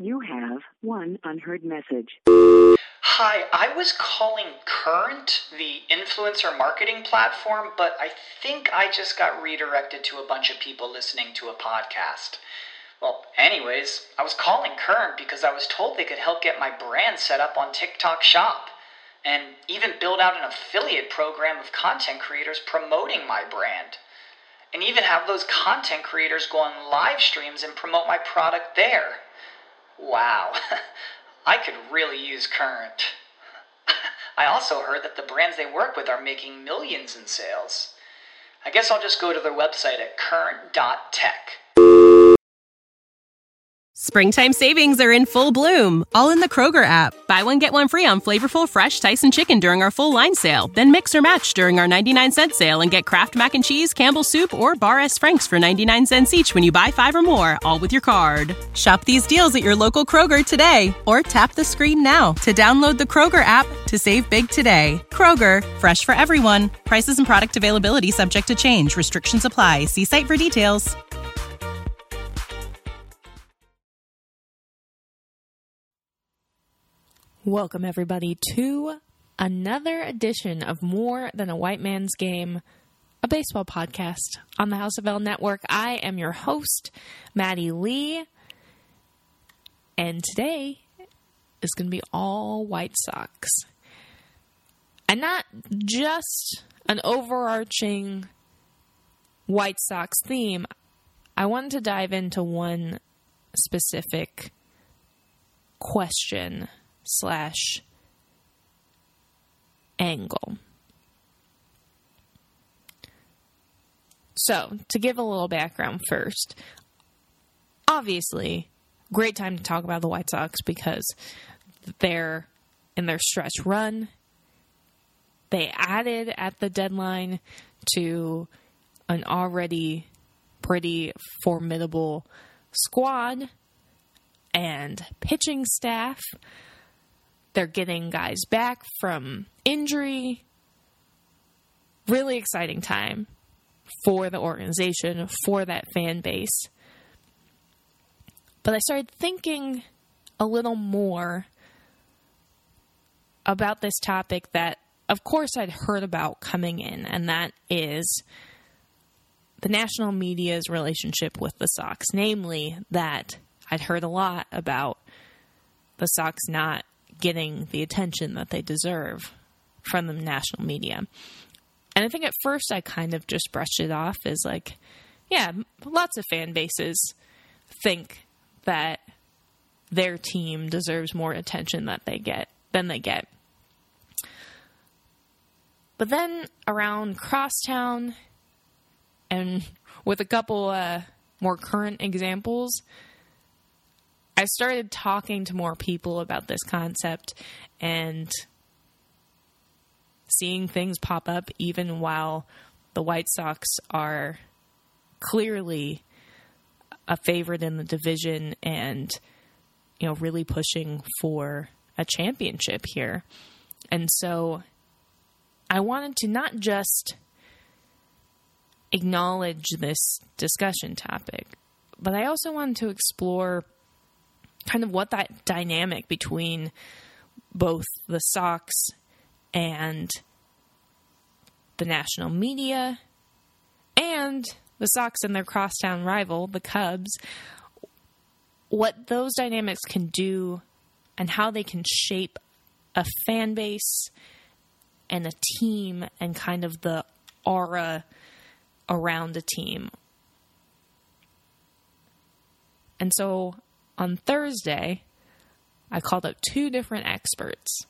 You have one unheard message. Hi, I was calling Current, the influencer marketing platform, but I think I just got redirected to a bunch of people listening to a podcast. Well, anyways, I was calling Current because I was told they could help get my brand set up on TikTok Shop, and even build out an affiliate program of content creators promoting my brand, and even have those content creators go on live streams and promote my product there. Wow, I could really use Current. I also heard that the brands they work with are making millions in sales. I guess I'll just go to their website at current.tech. Springtime savings are in full bloom, all in the Kroger app. Buy one, get one free on flavorful, fresh Tyson chicken during our full line sale. Then mix or match during our 99-cent sale and get Kraft Mac and Cheese, Campbell's Soup, or Bar S. Frank's for 99 cents each when you buy 5 or more, all with your card. Shop these deals at your local Kroger today, or tap the screen now to download the Kroger app to save big today. Kroger, fresh for everyone. Prices and product availability subject to change. Restrictions apply. See site for details. Welcome, everybody, to another edition of More Than a White Man's Game, a baseball podcast on the House of L Network. I am your host, Maddie Lee, and today is going to be all White Sox. And not just an overarching White Sox theme. I wanted to dive into one specific question / angle. So, to give a little background first, obviously, great time to talk about the White Sox because they're in their stretch run. They added at the deadline to an already pretty formidable squad and pitching staff. They're getting guys back from injury. Really exciting time for the organization, for that fan base. But I started thinking a little more about this topic that, of course, I'd heard about coming in, and that is the national media's relationship with the Sox. Namely, that I'd heard a lot about the Sox not getting the attention that they deserve from the national media. And I think at first I kind of just brushed it off as like, yeah, lots of fan bases think that their team deserves more attention than they get. But then around Crosstown and with a couple more current examples, I started talking to more people about this concept and seeing things pop up even while the White Sox are clearly a favorite in the division and, you know, really pushing for a championship here. And so I wanted to not just acknowledge this discussion topic, but I also wanted to explore kind of what that dynamic between both the Sox and the national media and the Sox and their crosstown rival, the Cubs, what those dynamics can do and how they can shape a fan base and a team and kind of the aura around a team. And so on Thursday, I called up 2 different experts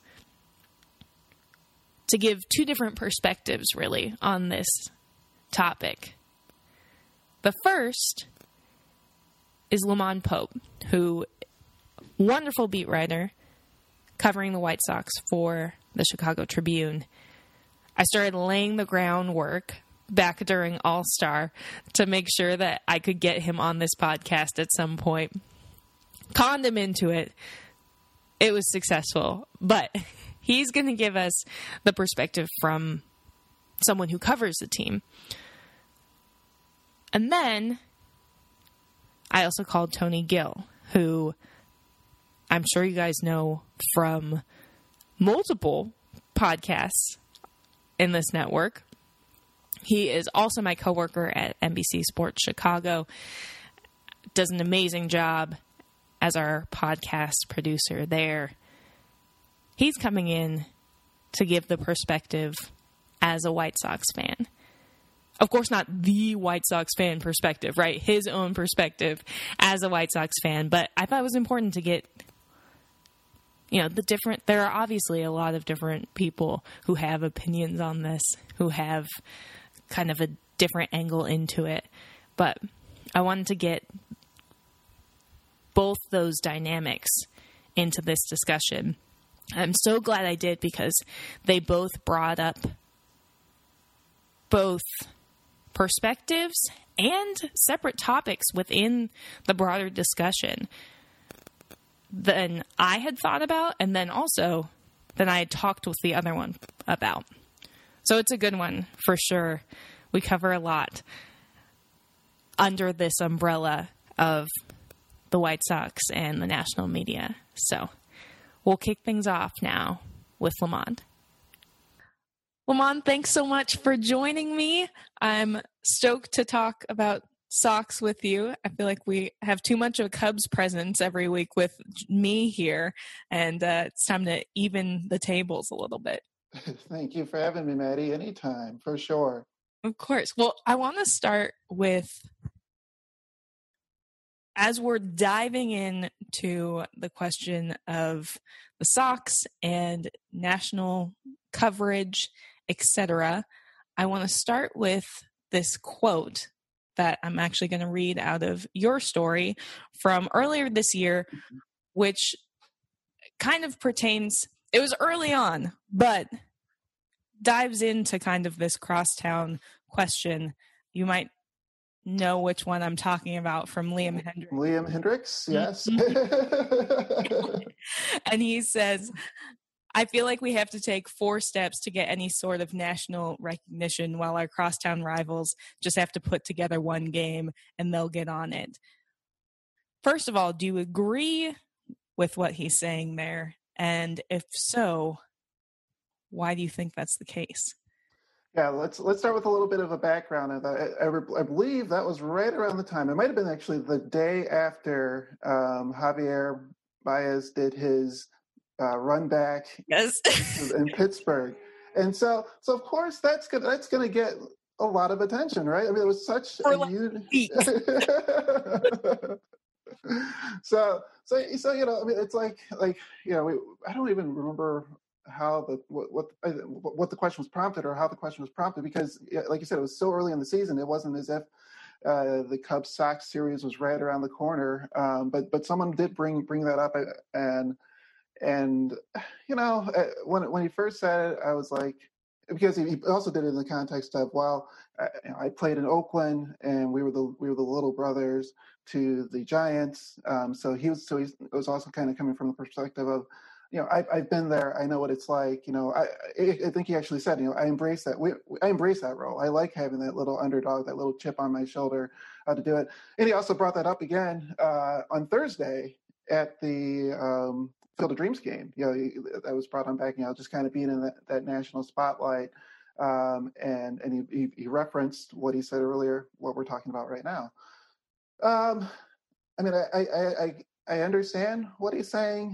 to give 2 different perspectives, really, on this topic. The first is Lamont Pope, who, wonderful beat writer, covering the White Sox for the Chicago Tribune. I started laying the groundwork back during All-Star to make sure that I could get him on this podcast at some point. Conned him into it. It was successful, but he's going to give us the perspective from someone who covers the team. And then I also called Tony Gill, who I'm sure you guys know from multiple podcasts in this network. He is also my coworker at NBC Sports Chicago. Does an amazing job as our podcast producer there. He's coming in to give the perspective as a White Sox fan. Of course, not the White Sox fan perspective, right? His own perspective as a White Sox fan. But I thought it was important to get, there are obviously a lot of different people who have opinions on this, who have kind of a different angle into it. But I wanted to get both those dynamics into this discussion. I'm so glad I did, because they both brought up both perspectives and separate topics within the broader discussion than I had thought about, and then also than I had talked with the other one about. So it's a good one for sure. We cover a lot under this umbrella of the White Sox and the national media. So we'll kick things off now with Lamond. Lamond, thanks so much for joining me. I'm stoked to talk about Sox with you. I feel like we have too much of a Cubs presence every week with me here, and it's time to even the tables a little bit. Thank you for having me, Maddie. Anytime, for sure. Of course. Well, I want to start with, as we're diving into the question of the Sox and national coverage, etc., I want to start with this quote that I'm actually going to read out of your story from earlier this year, which kind of pertains, it was early on, but dives into kind of this crosstown question. You might know which one I'm talking about, from Liam Hendriks. Liam Hendriks, yes. And he says, I feel like we have to take 4 steps to get any sort of national recognition, while our crosstown rivals just have to put together one game and they'll get on it. First of all, do you agree with what he's saying there? And if so, why do you think that's the case? Yeah, let's start with a little bit of a background of that. I believe that was right around the time. It might have been actually the day after Javier Baez did his run back in Pittsburgh, and so of course that's gonna get a lot of attention, right? I mean, it was such a huge. So I mean, it's like I don't even remember how what the question was prompted, or how the question was prompted, because like you said, it was so early in the season. It wasn't as if the Cubs Sox series was right around the corner, but someone did bring that up, and when he first said it, I was like, because he also did it in the context of, well, I played in Oakland and we were the little brothers to the Giants, so he was also kind of coming from the perspective of, I've been there, I know what it's like. I think he actually said, I embrace that. I embrace that role. I like having that little underdog, that little chip on my shoulder, to do it. And he also brought that up again on Thursday at the Field of Dreams game. That was brought on back, just kind of being in that national spotlight. And he referenced what he said earlier, what we're talking about right now. I mean, I understand what he's saying.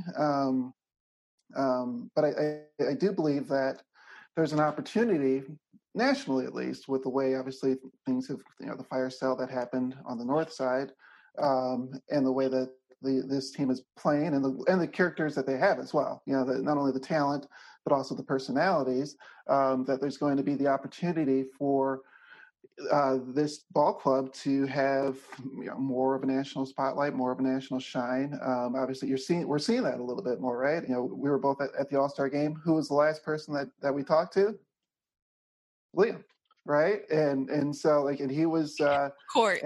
But I do believe that there's an opportunity, nationally at least, with the way obviously things have, the fire sale that happened on the north side, and the way that this team is playing, and the characters that they have as well. Not only the talent, but also the personalities. That there's going to be the opportunity for this ball club to have more of a national spotlight, more of a national shine. Obviously, we're seeing that a little bit more, right? We were both at the All-Star game. Who was the last person that we talked to? Liam, right? And so and he was court.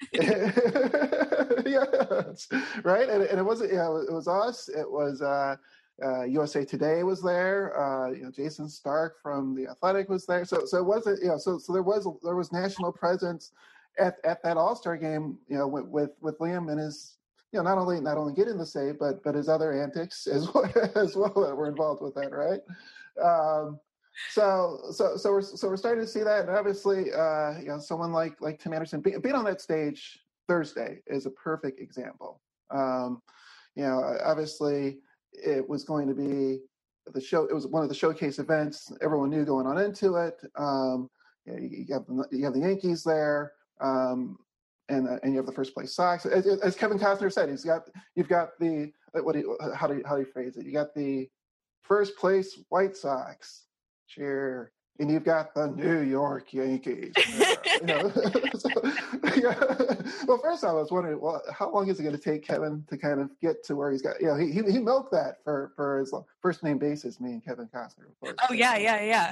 Yes, right. And it wasn't. It was us. It was USA Today was there. Jason Stark from The Athletic was there. So it wasn't. So there was national presence at that All-Star game. With Liam and his not only getting the save, but his other antics as well, that were involved with that, right? So we're starting to see that, and obviously, someone like Tim Anderson being on that stage Thursday is a perfect example. Obviously, it was going to be the show. It was one of the showcase events. Everyone knew going on into it. You have the Yankees there, and you have the first place Sox. As Kevin Costner said, you've got the how do you phrase it? You got the first place White Sox cheer, and you've got the New York Yankees. Well, first I was wondering, how long is it going to take Kevin to kind of get to where he's got? He milked that for his first name basis, me and Kevin Costner, of course. Oh yeah.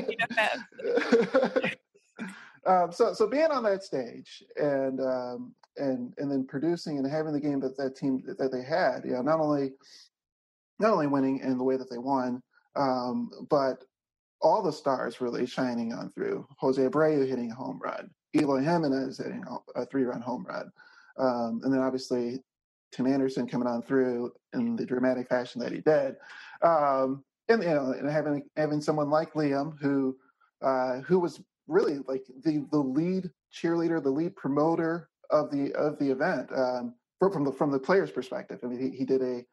So being on that stage and then producing and having the game that team that they had, not only winning in the way that they won, but all the stars really shining on through. Jose Abreu hitting a home run, Eloy Jimenez hitting a 3-run home run, and then obviously Tim Anderson coming on through in the dramatic fashion that he did, and having someone like Liam who was really like the lead cheerleader, the lead promoter of the event, from the player's perspective. I mean, he did a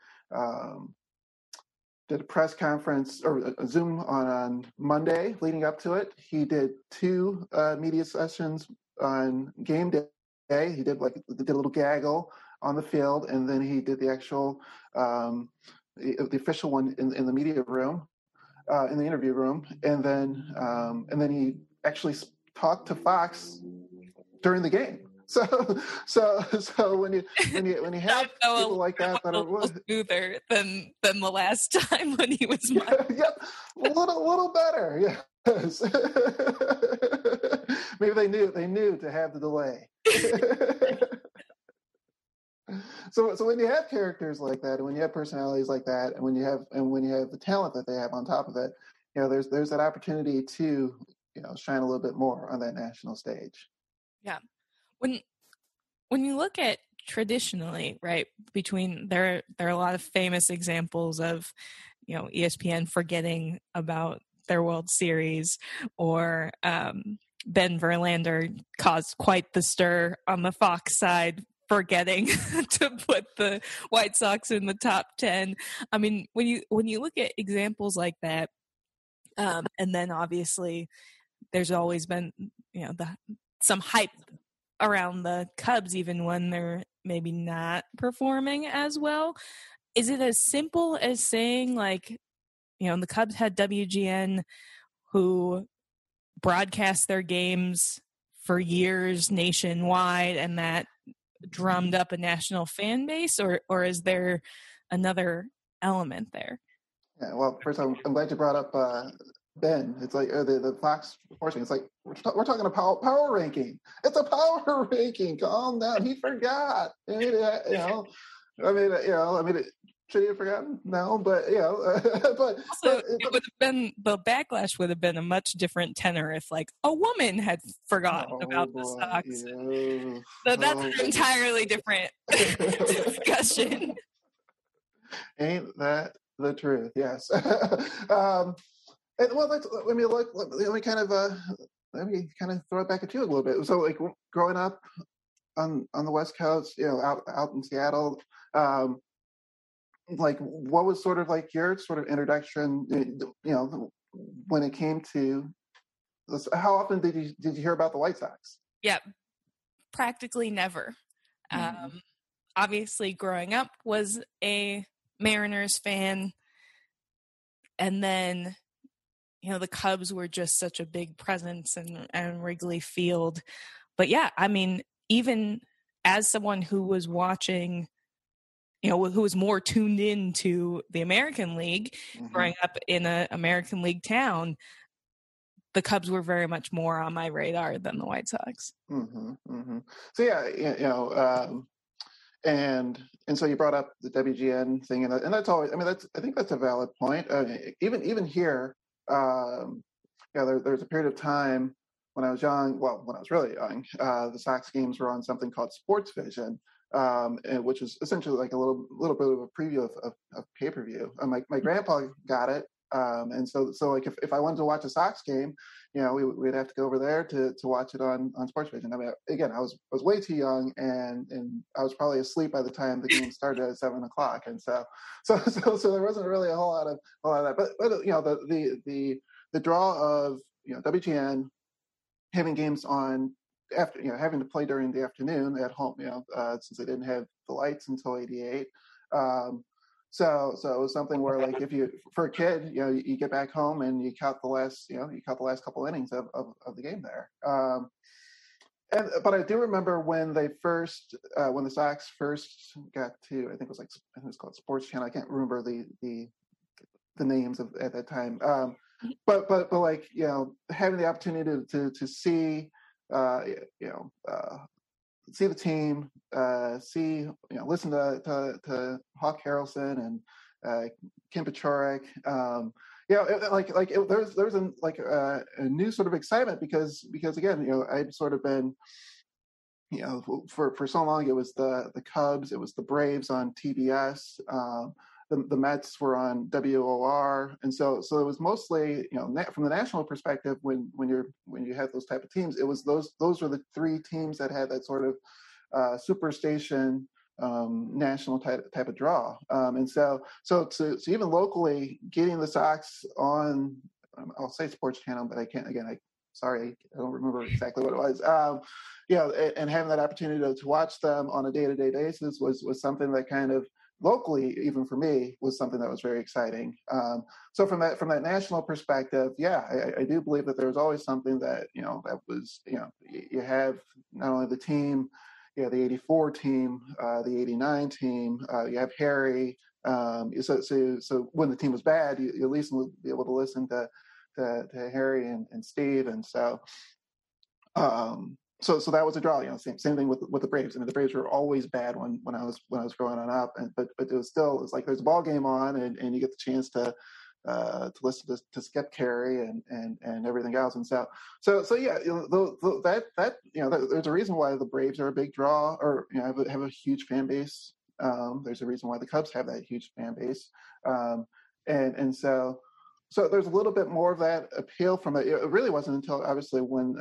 press conference or a Zoom on Monday leading up to it. He did 2 media sessions on game day. He did a little gaggle on the field, and then he did the actual the official one in the media room, in the interview room, and then he actually talked to Fox during the game. So when you have people like that are smoother than the last time when he was yep, a little better, yes. Maybe they knew to have the delay. So when you have characters like that, and when you have personalities like that, and when you have the talent that they have on top of it, there's that opportunity to shine a little bit more on that national stage. Yeah. When you look at traditionally, right, there are a lot of famous examples of, ESPN forgetting about their World Series, or Ben Verlander caused quite the stir on the Fox side, forgetting to put the White Sox in the top 10. I mean, when you look at examples like that, and then obviously there's always been, some hype around the Cubs, even when they're maybe not performing as well. Is it as simple as saying, like, the Cubs had WGN, who broadcast their games for years nationwide, and that drummed up a national fan base, or is there another element there? Yeah, well, first I'm glad you brought up Ben. It's like the Fox reporting. It's like we're talking about power ranking. It's a power ranking. Calm down. He forgot. Should he have forgotten? No, but but also, it would have been, the backlash would have been a much different tenor if, like, a woman had forgotten about the Sox. Yeah. So that's an entirely different discussion. Ain't that the truth? Yes. Let me kind of throw it back at you a little bit. So, like, growing up on the West Coast, out in Seattle, like, what was sort of like your sort of introduction, when it came to this? How often did you hear about the White Sox? Yeah, practically never. Mm-hmm. Obviously, growing up was a Mariners fan, and then the Cubs were just such a big presence in Wrigley Field. But yeah, I mean, even as someone who was watching, who was more tuned in to the American League, mm-hmm. growing up in an American League town, the Cubs were very much more on my radar than the White Sox. Mm-hmm, mm-hmm. So yeah, and so you brought up the WGN thing, and that's always, I think that's a valid point. Even here, there's a period of time when I was young. Well, when I was really young, the Sox games were on something called Sports Vision. which was essentially like a little bit of a preview of pay-per-view. My grandpa got it. And so like if I wanted to watch a Sox game, we'd have to go over there to watch it on Sports Vision. I mean, again, I was way too young, and I was probably asleep by the time the game started at 7:00. And so there wasn't really a whole lot of that. But the draw of WGN having games on after having to play during the afternoon at home, since they didn't have the lights until '88. So it was something where, like, if you, for a kid, you get back home and you count the last couple innings of the game there. But I do remember when the Sox first got to, I think it was called Sports Channel. I can't remember the names at that time. But like, having the opportunity to see, see the team, listen to Hawk Harrelson and Kim Pachorek. There's a new sort of excitement because again, I've sort of been, for so long it was the Cubs, it was the Braves on TBS. The Mets were on WOR, and so it was mostly, from the national perspective, when you had those type of teams, it was those were the three teams that had that sort of superstation national type of draw, and so even locally getting the Sox on, I'll say Sports Channel, but I can't, again, I don't remember exactly what it was. And having that opportunity to watch them on a day-to-day basis was something that kind of locally, even for me, was something that was very exciting. So from that national perspective, I do believe that there was always something that, that was, you have not only the team, the 84 team, the 89 team, you have Harry. So when the team was bad, you at least would be able to listen to Harry and Steve. And so that was a draw. Same thing with the Braves. I mean, the Braves were always bad when I was growing up, but it was like there's a ball game on, and you get the chance to listen to Skip Carey and everything else. And so there's a reason why the Braves are a big draw, or have a huge fan base. There's a reason why the Cubs have that huge fan base, and so. So there's a little bit more of that appeal from it. It really wasn't until obviously when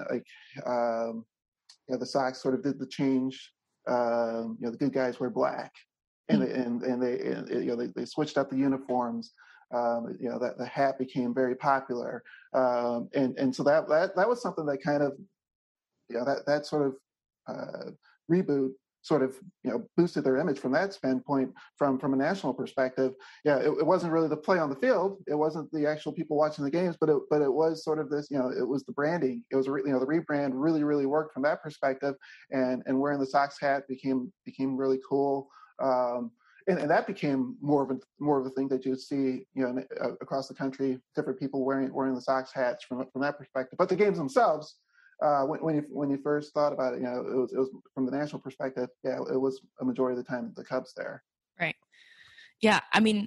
the Sox sort of did the change. The good guys wear black, and they switched up the uniforms. That the hat became very popular, and so that was something that kind of, that sort of reboot sort of boosted their image from that standpoint. From a national perspective, it wasn't really the play on the field, it wasn't the actual people watching the games, but it was sort of this, it was the branding, it was the rebrand really worked from that perspective, and wearing the Sox hat became really cool, and that became more of a thing that you would see across the country, different people wearing the Sox hats from that perspective. But the games themselves, when you first thought about it, it was from the national perspective. It was a majority of the time the Cubs there. Right. Yeah. I mean,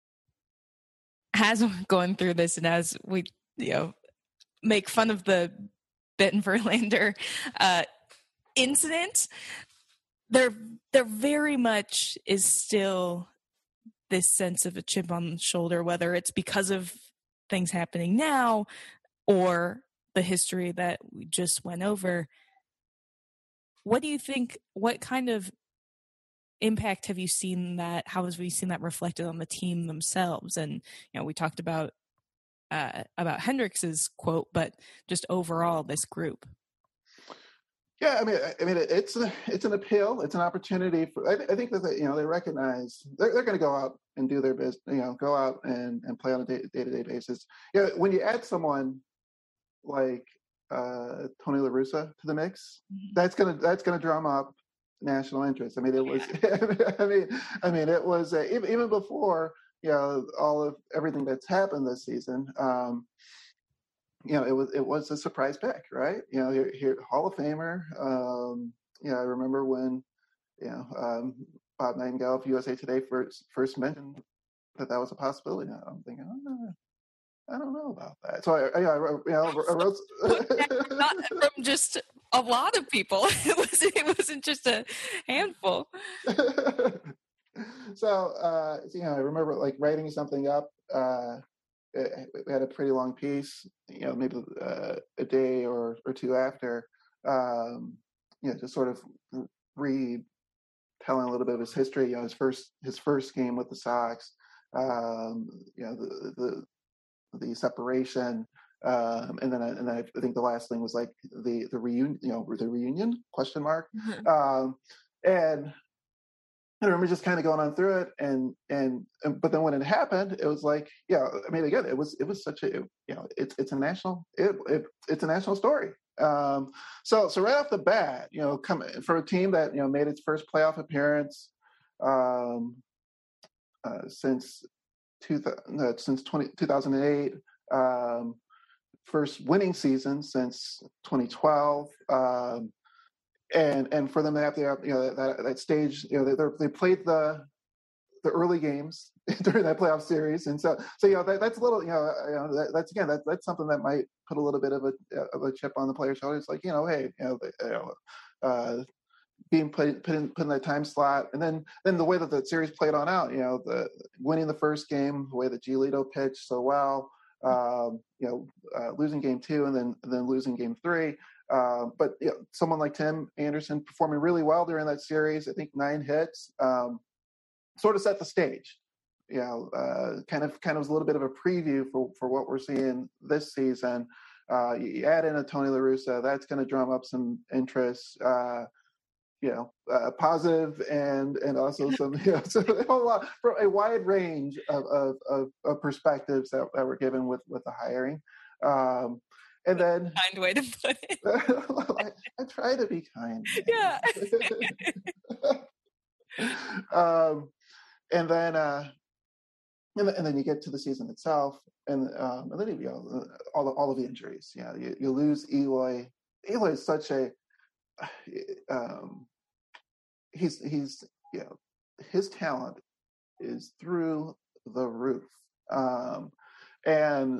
as I'm going through this, and as we make fun of the Ben Verlander incident, there very much is still this sense of a chip on the shoulder, whether it's because of things happening now or the history that we just went over. What do you think, what kind of impact have you seen that, how have we seen that reflected on the team themselves? And, we talked about Hendrix's quote, but just overall this group. Yeah, I mean, it's an appeal. It's an opportunity for. I think that they recognize they're going to go out and do their business. Go out and play on a day-to-day basis. When you add someone like Tony La Russa to the mix, that's gonna drum up national interest. I mean, it was. I mean, it was even before all of everything that's happened this season. It was a surprise pick, right? Here Hall of Famer. I remember when Bob Nightingale of USA Today first mentioned that was a possibility. I'm thinking, I don't know about that. So I wrote Not from just a lot of people. It wasn't just a handful. So I remember like writing something up. We had a pretty long piece, maybe a day or two after, just sort of telling a little bit of his history. His first game with the Sox, the separation, and then I think the last thing was like the reunion, the reunion ? Mm-hmm. And I remember just kind of going on through it, and but then when it happened, it was like, again, it was such a, it's a national story. So right off the bat, coming for a team that made its first playoff appearance since 2008, first winning season since 2012. And for them to have that stage, they played the early games during that playoff series, and so that's a little, that's something that might put a little bit of a chip on the player's shoulder. It's like, being put in that time slot, and then the way that the series played on out, the winning the first game, the way that Giolito pitched so well, losing game 2 and then losing game 3. But someone like Tim Anderson performing really well during that series, I think 9 hits, sort of set the stage. Kind of was a little bit of a preview for what we're seeing this season. You add in a Tony La Russa, that's going to drum up some interest. Positive and also some, so a wide range of perspectives that were given with the hiring. And then, kind way to put it. I try to be kind. Yeah. And then you get to the season itself, and then all of the injuries. You lose Eloy. Eloy is such a he's his talent is through the roof, and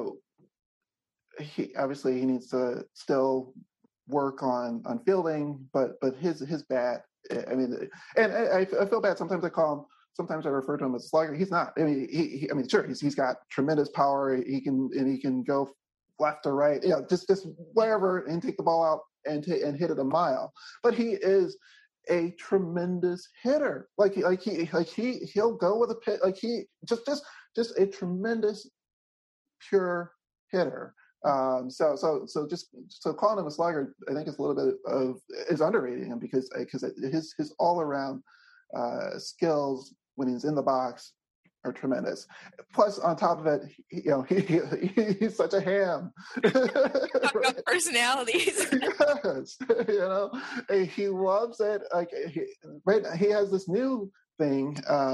he obviously he needs to still work on fielding, but his bat. I mean, and I feel bad sometimes. Sometimes I refer to him as a slugger. He's not. I mean, sure, he's got tremendous power. He can go left or right, just wherever, and take the ball out and hit it a mile. But he is a tremendous hitter. He'll go with a pit. Like he just a tremendous pure hitter. So calling him a slugger, I think is a little bit is underrating him because his all around skills when he's in the box are tremendous. Plus, on top of it, he's such a ham. Talk about personalities. Yes, he loves it. Like he has this new thing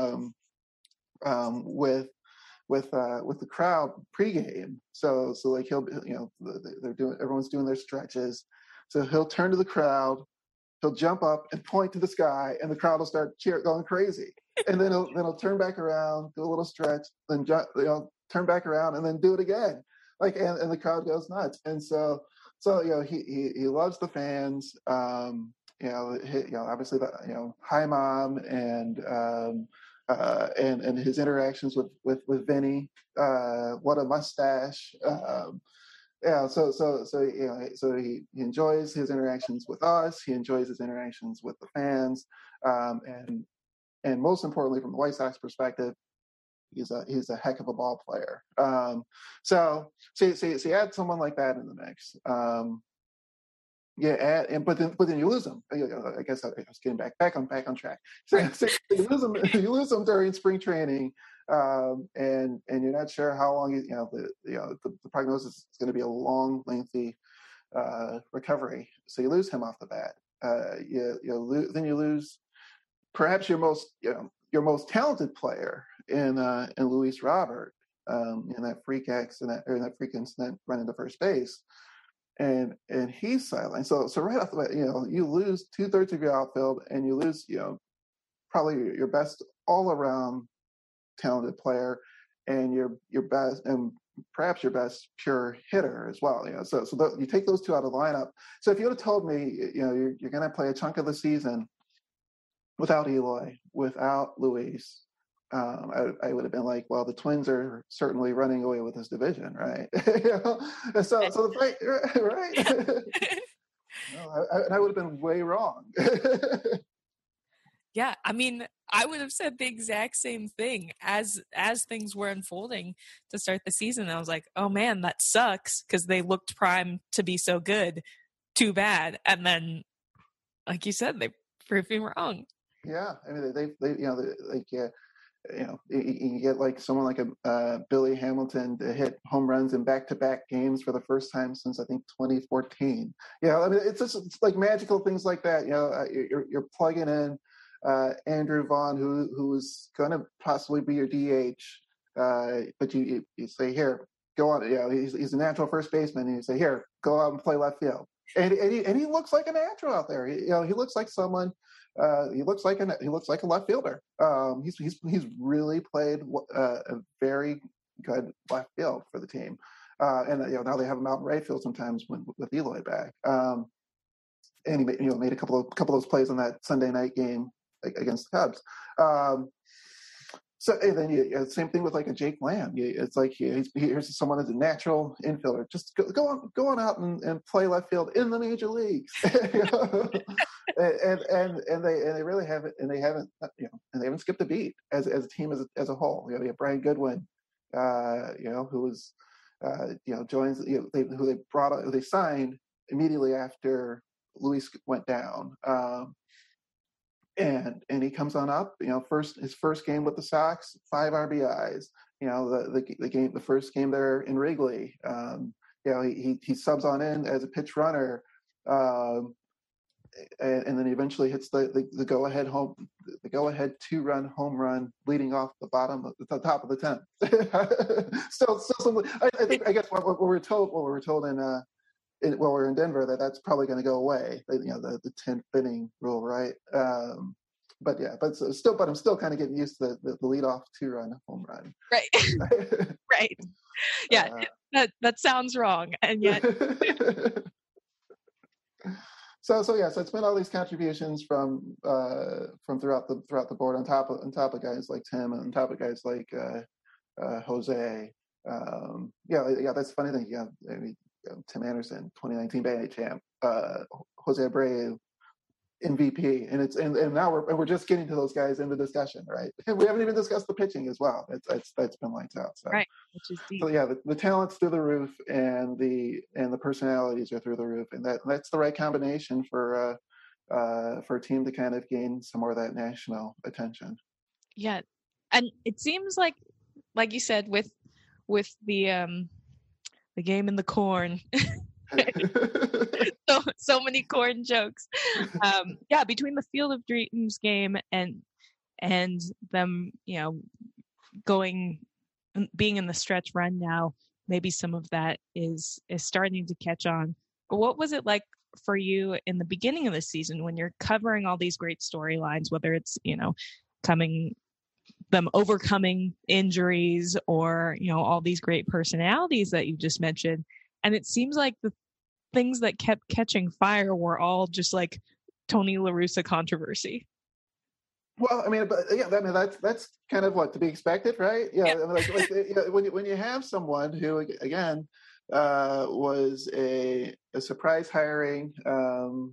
with the crowd pregame. So like everyone's doing their stretches. So he'll turn to the crowd. He'll jump up and point to the sky, and the crowd will start going crazy. And then he'll turn back around, do a little stretch, then turn back around, and then do it again. And the crowd goes nuts. And so he loves the fans. Obviously Hi Mom and his interactions with Vinny. What a mustache. So he enjoys his interactions with us. He enjoys his interactions with the fans, and most importantly, from the White Sox perspective, he's a heck of a ball player. So you add someone like that in the mix. But then you lose him. I guess I was getting back on track. So you lose him during spring training. And you're not sure how long the prognosis is going to be a long, lengthy recovery. So you lose him off the bat. Then you lose perhaps your most talented player in Luis Robert in that freak accident or in that freak incident running to first base, and he's sidelined. So right off the bat, you lose 2/3 of your outfield, and you lose probably your best all around talented player, and your best, and perhaps your best pure hitter as well. So you take those two out of the lineup. So if you would have told me, you're going to play a chunk of the season without Eloy, without Luis, I would have been like, well, the Twins are certainly running away with this division, right? So the fight, right? I would have been way wrong. Yeah, I mean, I would have said the exact same thing as things were unfolding to start the season. I was like, oh man, that sucks because they looked primed to be so good. Too bad. And then, like you said, they proved me wrong. Yeah, I mean, you get like someone like a Billy Hamilton to hit home runs in back-to-back games for the first time since I think 2014. I mean, it's like magical things like that. You're plugging in Andrew Vaughn, who is going to possibly be your DH, but you say, here, go on. He's a natural first baseman, and you say, here, go out and play left field, and he looks like a natural out there. He looks like someone. He looks like a left fielder. He's really played a very good left field for the team, and now they have him out in right field sometimes with Eloy back. And he made a couple of those plays on that Sunday night game against the Cubs. So and then same thing with like a Jake Lamb. It's like here's someone as a natural infielder. Just go on out and play left field in the major leagues. and they really haven't, and they haven't skipped a beat as a team as a whole. You have Brian Goodwin, who was joins who they signed immediately after Luis went down. And he comes on up, his first game with the Sox, 5 RBIs, the first game there in Wrigley. He subs on in as a pitch runner, and then he eventually hits the go-ahead 2-run home run leading off the top of the 10th. Still something. I guess what we were told while we're in Denver, that's probably going to go away. The 10th inning rule, right? But I'm still kind of getting used to the leadoff 2-run home run. Right. Right. Yeah, that sounds wrong, and yet. So it's been all these contributions from throughout the board on top of guys like Tim, and on top of guys like Jose. That's the funny thing. Tim Anderson, 2019 Bay champ, Jose Abreu, MVP, and now we're just getting to those guys in the discussion, right? And we haven't even discussed the pitching as well. That's been lights out. So. Right, which is deep. So the talent's through the roof, and the personalities are through the roof, and that's the right combination for a team to kind of gain some more of that national attention. Yeah, and it seems like you said with the game in the corn. so many corn jokes. Between the Field of Dreams game and them, being in the stretch run now, maybe some of that is starting to catch on. But what was it like for you in the beginning of the season when you're covering all these great storylines, whether it's, overcoming injuries or, all these great personalities that you just mentioned. And it seems like the things that kept catching fire were all just like Tony La Russa controversy. Well, I mean, that's kind of what to be expected, right? Yeah. I mean, when you have someone who, again, was a surprise hiring, to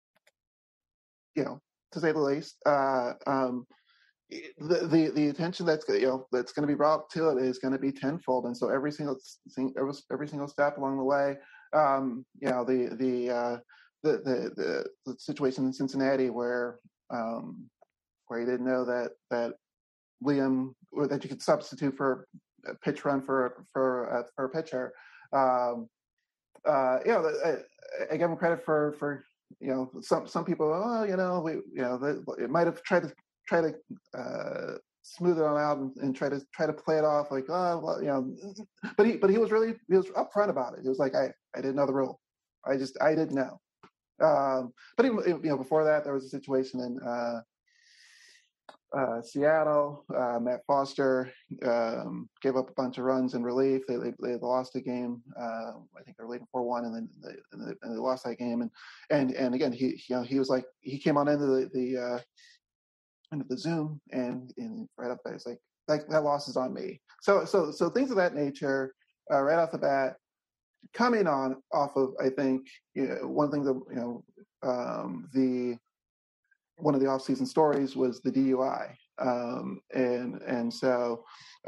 say the least, the attention that's going to be brought to it is going to be tenfold, and so every single step along the way, the situation in Cincinnati where you didn't know that Liam, or that you could substitute for a pitch run for a pitcher. I give him credit for some people. It might have tried to smooth it on out and try to play it off like, but he was upfront about it. He was like, I didn't know the rule. I didn't know. But before that, there was a situation Seattle, Matt Foster gave up a bunch of runs in relief. They lost a game. I think they were leading 4-1, and then they lost that game. And again, he was like, he came on into the Zoom, and right up there, it's like that loss is on me. So things of that nature, right off the bat, coming off of, I think, one thing that one of the off-season stories was the DUI, and so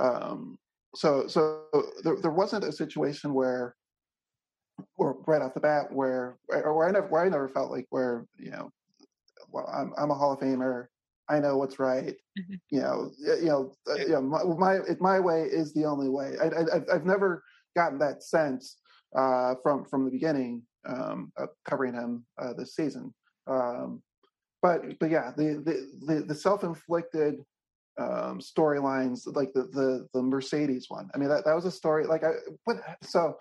there wasn't a situation where, or right off the bat, where I never felt like where well, I'm a Hall of Famer, I know what's right, my way is the only way. I've never gotten that sense from the beginning of covering him this season. But yeah, the self-inflicted storylines, like the Mercedes one. I mean, that was a story. Like they're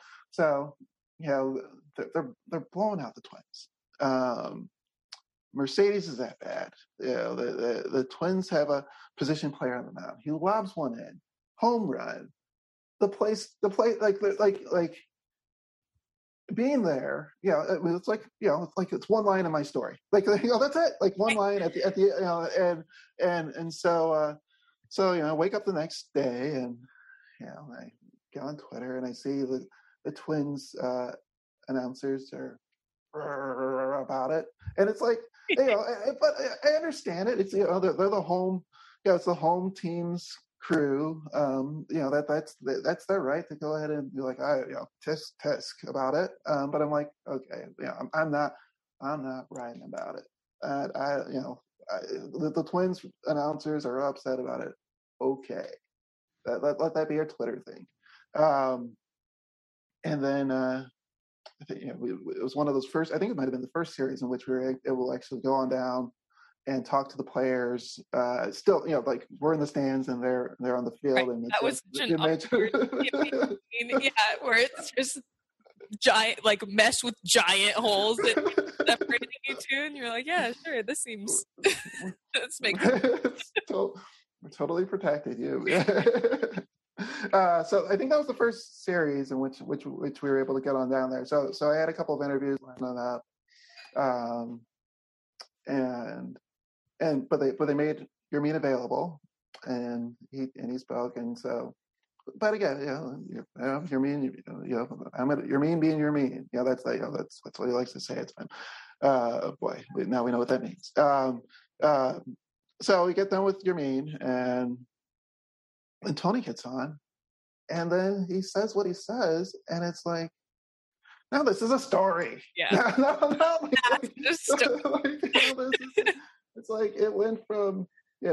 blowing out the Twins. Mercedes is that bad. The Twins have a position player on the mound. He lobs one in, home run. The play, like. Being there, it's like it's one line in my story. Like that's it. Like one line at the and so I wake up the next day, and I get on Twitter and I see the Twins announcers are about it, and it's like but I understand it. It's they're the home, it's the home team's crew, that's their right to go ahead and be like, tisk about it. But I'm like, okay, I'm not writing about it. The Twins announcers are upset about it. Okay, let that be your Twitter thing. And then I think it was one of those first. I think it might have been the first series in which we were able to actually go on down and talk to the players. Still, like we're in the stands and they're on the field. Right. And that was such an awkward, where it's just giant, like mesh with giant holes that separating you two, and you're like, yeah, sure, this seems this makes sense. We're totally protected you. So I think that was the first series in which we were able to get on down there. So I had a couple of interviews lined up, but they made Yermin available, and he spoke, and so. But again, Yermin, Yermin being Yermin. That's what he likes to say. It's fine. Boy, now we know what that means. So we get done with Yermin, and Tony gets on, and then he says what he says, and it's like, no, this is a story. Yeah. It's like it went from,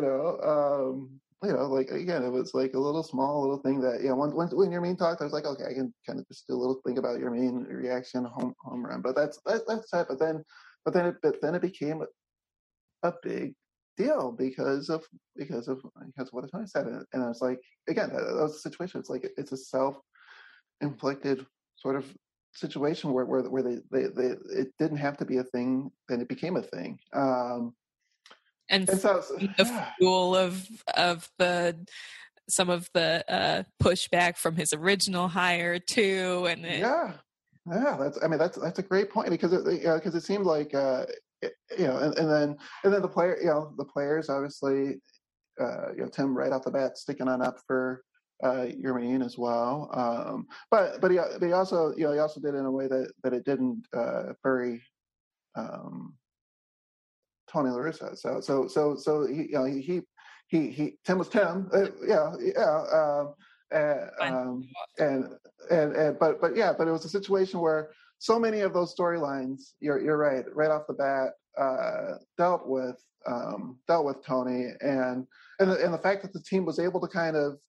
like, again, it was like a little thing that, when Yermin talked, I was like, okay, I can kind of just do a little thing about Yermin reaction, home run, but that's it. But then it became a big deal because of what Tony said, and I was like, again, that was the situation. It's like it's a self-inflicted sort of situation where they it didn't have to be a thing, then it became a thing. And so, the fuel of some of the pushback from his original hire too, and that's a great point, because it seemed like and then the players obviously Tim right off the bat sticking on up for Yermin as well, but he also did it in a way that it didn't bury Tony La Russa. So he Tim was Tim, but it was a situation where so many of those storylines, you're right off the bat, dealt with Tony, and the fact that the team was able to kind of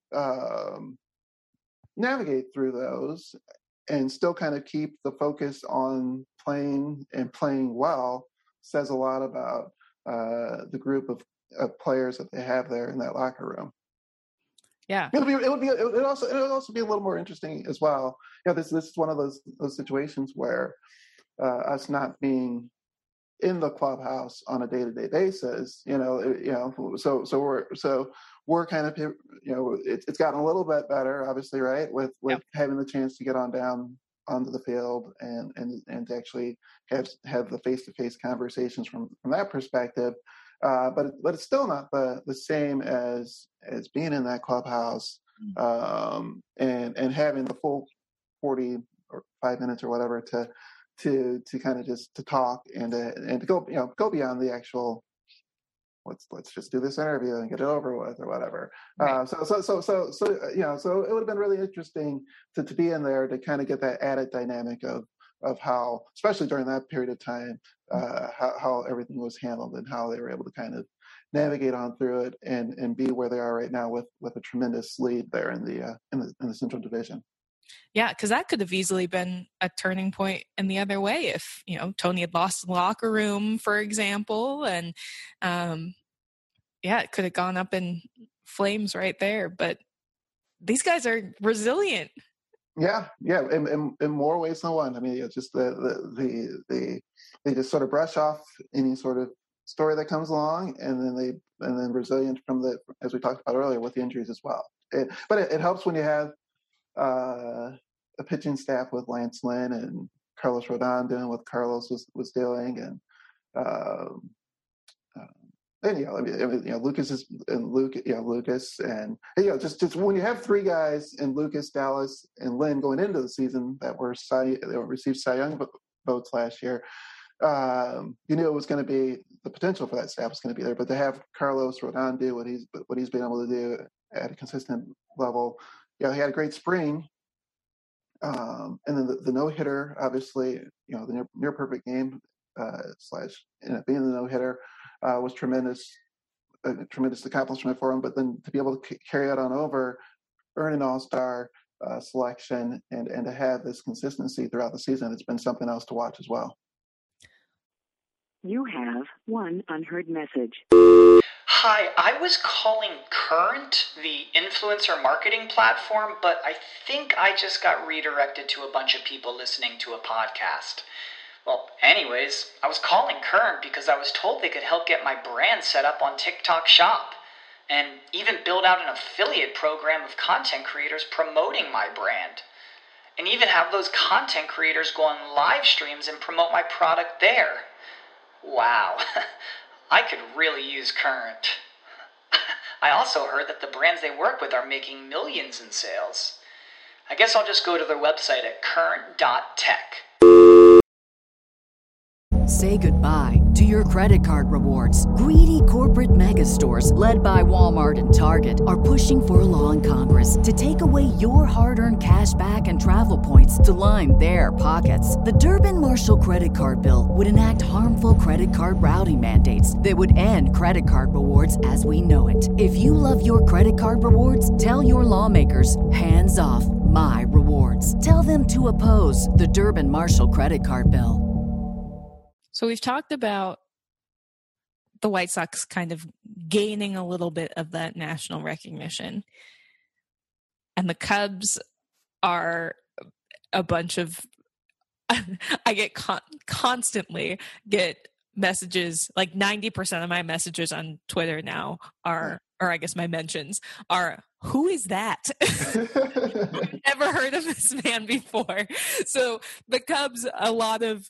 navigate through those and still kind of keep the focus on playing well says a lot about the group of players that they have there in that locker room. Yeah, it would also be a little more interesting as well. This is one of those situations where us not being in the clubhouse on a day-to-day basis. So we're kind of, it's gotten a little bit better, obviously, right? With having the chance to get on down onto the field and to actually have the face-to-face conversations from that perspective. But it's still not the same as being in that clubhouse and having the full 40 or 5 minutes or whatever to kind of just to talk and to go beyond the actual let's just do this interview and get it over with or whatever. Right. So it would have been really interesting to be in there to kind of get that added dynamic of how, especially during that period of time, how everything was handled and how they were able to kind of navigate on through it and be where they are right now with a tremendous lead there in the Central Division. Yeah, because that could have easily been a turning point in the other way if, Tony had lost the locker room, for example, and it could have gone up in flames right there. But these guys are resilient. Yeah, in more ways than one. I mean, it's just they just sort of brush off any sort of story that comes along, and then resilient from as we talked about earlier, with the injuries as well. But it helps when you have a pitching staff with Lance Lynn and Carlos Rodon doing what Carlos was doing, and Lucas and just when you have three guys in Lucas, Dallas, and Lynn going into the season that received Cy Young votes last year, you knew it was going to be the potential for that staff was going to be there. But to have Carlos Rodon do what he's been able to do at a consistent level, he had a great spring. And then the no-hitter, obviously, the near perfect game being the no-hitter was tremendous accomplishment for him. But then to be able to carry that on over, earn an all-star selection, and to have this consistency throughout the season, it's been something else to watch as well. You have one unheard message. Hi, I was calling Current, the influencer marketing platform, but I think I just got redirected to a bunch of people listening to a podcast. Well, anyways, I was calling Current because I was told they could help get my brand set up on TikTok Shop, and even build out an affiliate program of content creators promoting my brand, and even have those content creators go on live streams and promote my product there. Wow. I could really use Current. I also heard that the brands they work with are making millions in sales. I guess I'll just go to their website at current.tech. Say goodbye to your credit card rewards. Greedy corporate mega stores, led by Walmart and Target, are pushing for a law in Congress to take away your hard-earned cash back and travel points to line their pockets. The Durbin-Marshall credit card bill would enact harmful credit card routing mandates that would end credit card rewards as we know it. If you love your credit card rewards, tell your lawmakers, hands off my rewards. Tell them to oppose the Durbin-Marshall credit card bill. So we've talked about the White Sox kind of gaining a little bit of that national recognition. And the Cubs are a bunch of, I get constantly get messages, like 90% of my messages on Twitter now are, or I guess my mentions are, who is that? I've never heard of this man before. So the Cubs, a lot of,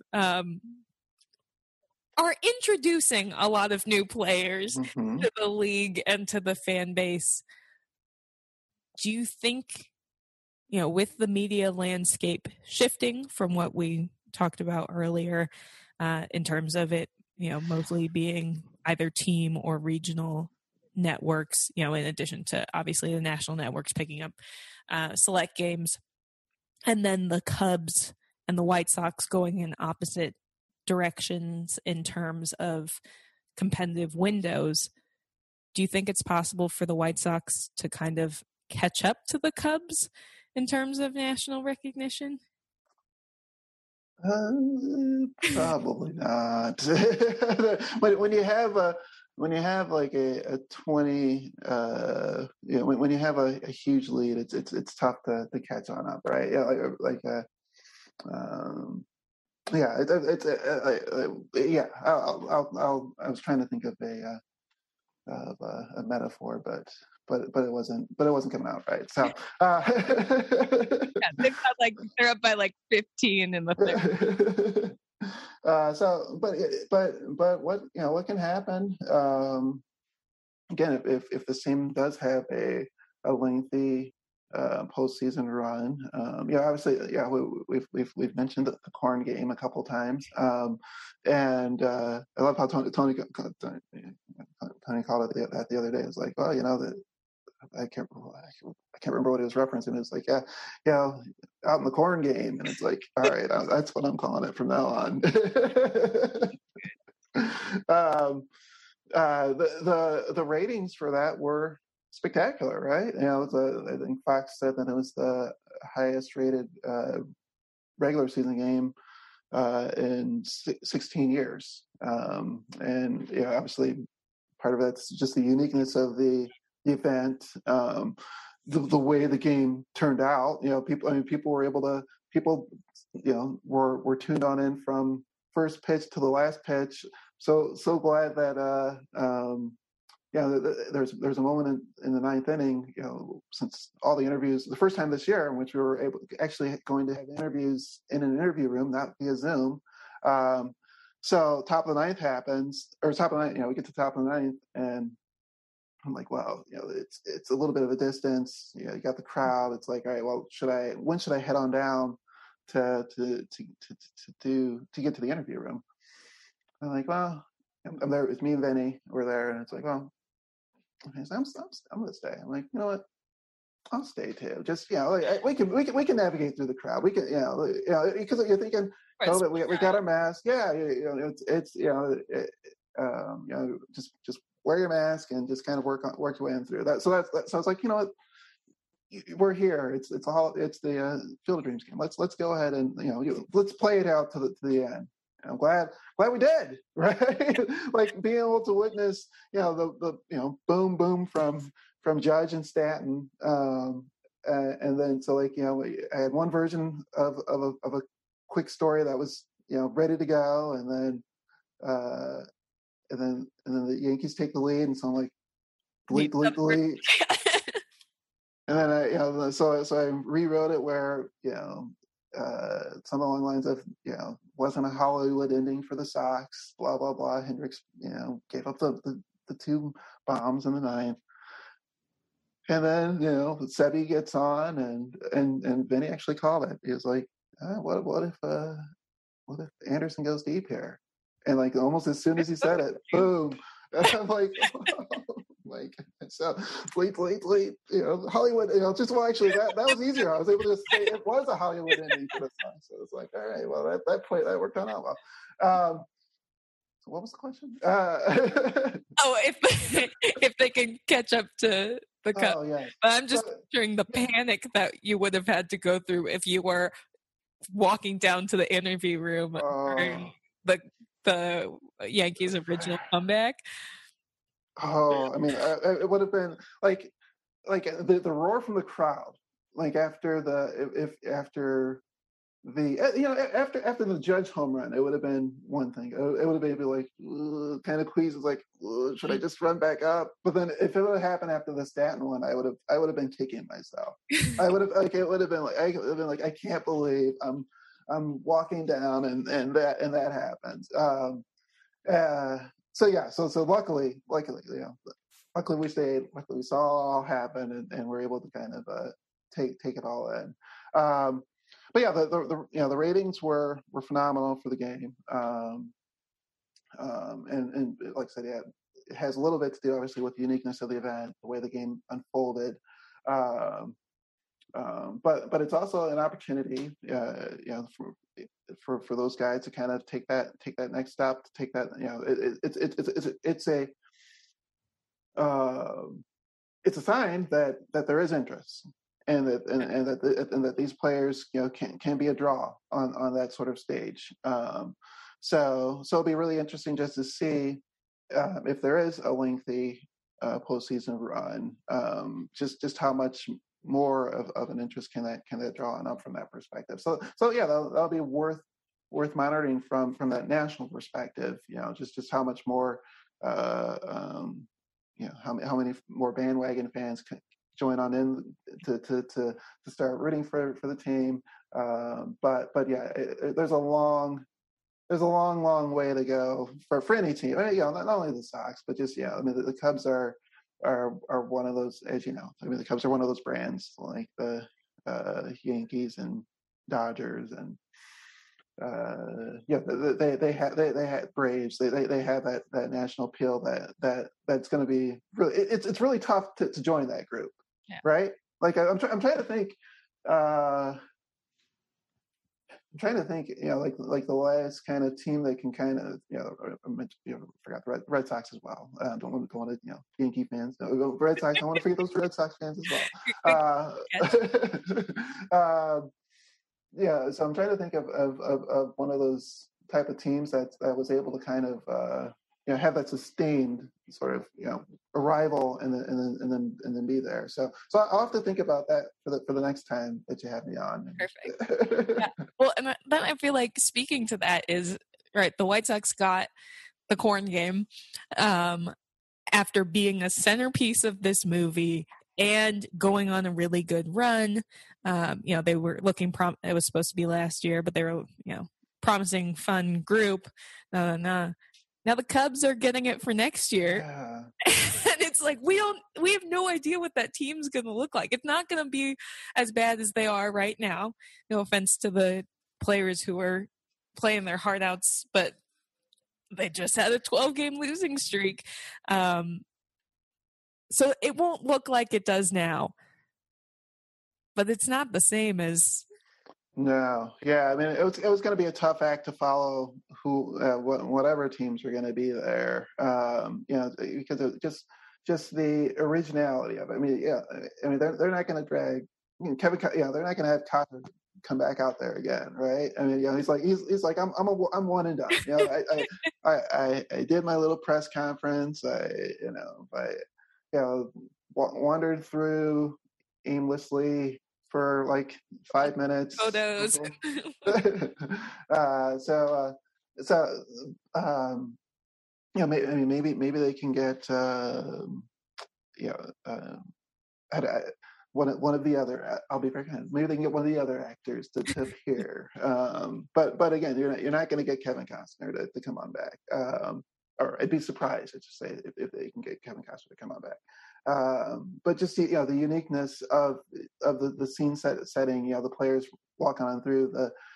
are introducing a lot of new players to the league and to the fan base. Do you think, with the media landscape shifting from what we talked about earlier, in terms of it, mostly being either team or regional networks, in addition to obviously the national networks picking up select games, and then the Cubs and the White Sox going in opposite directions in terms of competitive windows, do you think it's possible for the White Sox to kind of catch up to the Cubs in terms of national recognition? Probably not. when you have like a 20, when you have a huge lead, it's tough to catch on up, right? Yeah, yeah. I was trying to think of a metaphor, but it wasn't coming out right. So, Yeah, they're up by like 15 in the third. So, but what can happen? Again, if the team does have a lengthy postseason run, obviously, we've mentioned the corn game a couple times, and I love how Tony called it that the other day. It's like, well, that I can't remember what he was referencing. It was like, out in the corn game, and it's like, all right, that's what I'm calling it from now on. The ratings for that were spectacular, right? I think Fox said that it was the highest rated regular season game in 16 years, and obviously part of that's just the uniqueness of the event, the way the game turned out. People were able to were tuned on in from first pitch to the last pitch. So glad that there's a moment in the ninth inning, since all the interviews, the first time this year in which we were going to have interviews in an interview room, not via Zoom. So top of the ninth happens, or top of the ninth, we get to top of the ninth, and I'm like, well, it's a little bit of a distance. You got the crowd. It's like, all right, well, when should I head on down to get to the interview room? I'm like, well, I'm there. It's me and Vinny. We're there, and it's like, well, okay, so I'm gonna stay. I'm like, you know what? I'll stay too. Just we can navigate through the crowd. We can, because you're thinking, COVID, we got our mask. Yeah, it's just wear your mask and just kind of work your way in through that. So so I was like, you know what? We're here. It's the Field of Dreams game. Let's go ahead and let's play it out to the end. I'm glad we did, right? Like being able to witness, the boom from Judge and Stanton, and then so I had one version of a quick story that was ready to go, and then the Yankees take the lead, and so I'm like, delete. And then so I rewrote it where some along the lines of wasn't a Hollywood ending for the Sox, blah blah blah. Hendricks gave up the two bombs in the ninth, and then Sebi gets on, and Vinny actually called it. He was like, what if Anderson goes deep here? And like almost as soon as he said it, boom. And I'm like, so delete. Hollywood. Actually, that was easier. I was able to say it was a Hollywood ending for the song. So it's like, all right, well, that worked out well. So what was the question? If they can catch up to the cup. Oh, yeah. I'm just picturing the panic that you would have had to go through if you were walking down to the interview room during the Yankees' original comeback. Oh, I mean, it would have been like the roar from the crowd, like after the Judge home run, it would have been one thing. It would have been like kind of queasy, like should I just run back up? But then if it would have happened after the Stanton one, I would have been kicking myself. I would have been like I can't believe I'm walking down and that happens. So luckily, we stayed. Luckily, we saw it all happen, and we're able to kind of take it all in. But yeah, the ratings were phenomenal for the game, and like I said, yeah, it has a little bit to do obviously with the uniqueness of the event, the way the game unfolded. But it's also an opportunity, for those guys to kind of take that next step, to take that, it's a sign that there is interest, and that these players can be a draw on that sort of stage. So it'll be really interesting just to see if there is a lengthy postseason run, just how much more of an interest can that draw on up from that perspective. So yeah, that'll be worth monitoring from that national perspective. Just how much more, how many more bandwagon fans can join on in to start rooting for the team. But yeah, there's a long way to go for any team. Not only the Sox, but just the Cubs are one of those, as you know. The Cubs are one of those brands like the Yankees and Dodgers and they had Braves. They have that national appeal that's going to be really. It's really tough to join that group, right? Like I'm trying to think. I'm trying to think, like the last kind of team that can kind of, forgot the Red Sox as well. Don't want to, Yankee fans. No, Red Sox. I want to forget those Red Sox fans as well. So I'm trying to think of one of those type of teams that was able to kind of, have that sustained sort of, arrival and then be there. So I'll have to think about that for the next time that you have me on. Perfect. Yeah. Well, and then I feel like speaking to that is right. The White Sox got the corn game after being a centerpiece of this movie and going on a really good run. They were looking it was supposed to be last year, but they were, promising fun group. Now the Cubs are getting it for next year. Yeah. And it's like, we have no idea what that team's going to look like. It's not going to be as bad as they are right now. No offense to the players who are playing their heart outs, but they just had a 12-game losing streak. So it won't look like it does now. But it's not the same as... No, yeah, I mean, it was going to be a tough act to follow. Whatever teams are going to be there, because of just the originality of it. I mean, they're not going to drag Kevin. They're not going to have Cotter come back out there again, right? I mean, he's like I'm one and done. I did my little press conference. I wandered through aimlessly for like 5 minutes. Photos. Maybe they can get one of the other. I'll be very kind. Maybe they can get one of the other actors to appear. But again, you're not going to get Kevin Costner to come on back. Or I'd be surprised, I should say, if they can get Kevin Costner to come on back. But just the uniqueness of the scene setting, the players walking on through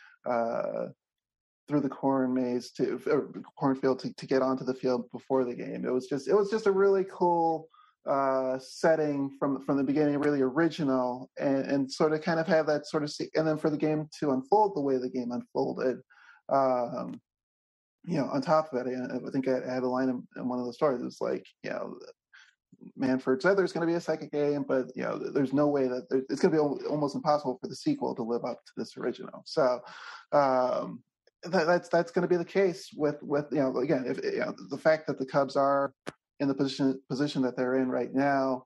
the cornfield to get onto the field before the game. It was just a really cool setting from the beginning, really original, and sort of kind of have that sort of and then for the game to unfold the way the game unfolded. On top of it, I think I had a line in one of the stories. It was like, Manfred said there's going to be a second game, but there's no way that it's going to be almost impossible for the sequel to live up to this original. So that's going to be the case with again, if the fact that the Cubs are in the position that they're in right now.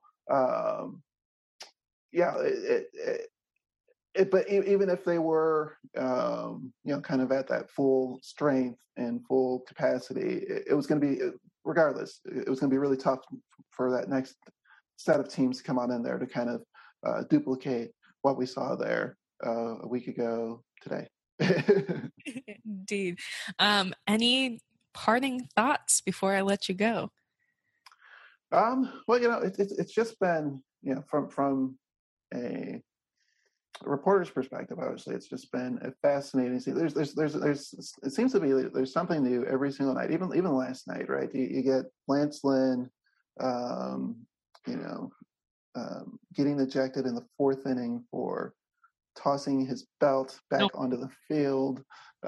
But even if they were, kind of at that full strength and full capacity, it was going to be, regardless, it was going to be really tough for that next set of teams to come on in there to kind of duplicate what we saw there a week ago today. Indeed. Any parting thoughts before I let you go? Well, it's just been, from a reporter's perspective, obviously, it's just been a fascinating. There's it seems to be there's something new every single night, even last night, right? You get Lance Lynn, getting ejected in the fourth inning for tossing his belt back onto the field,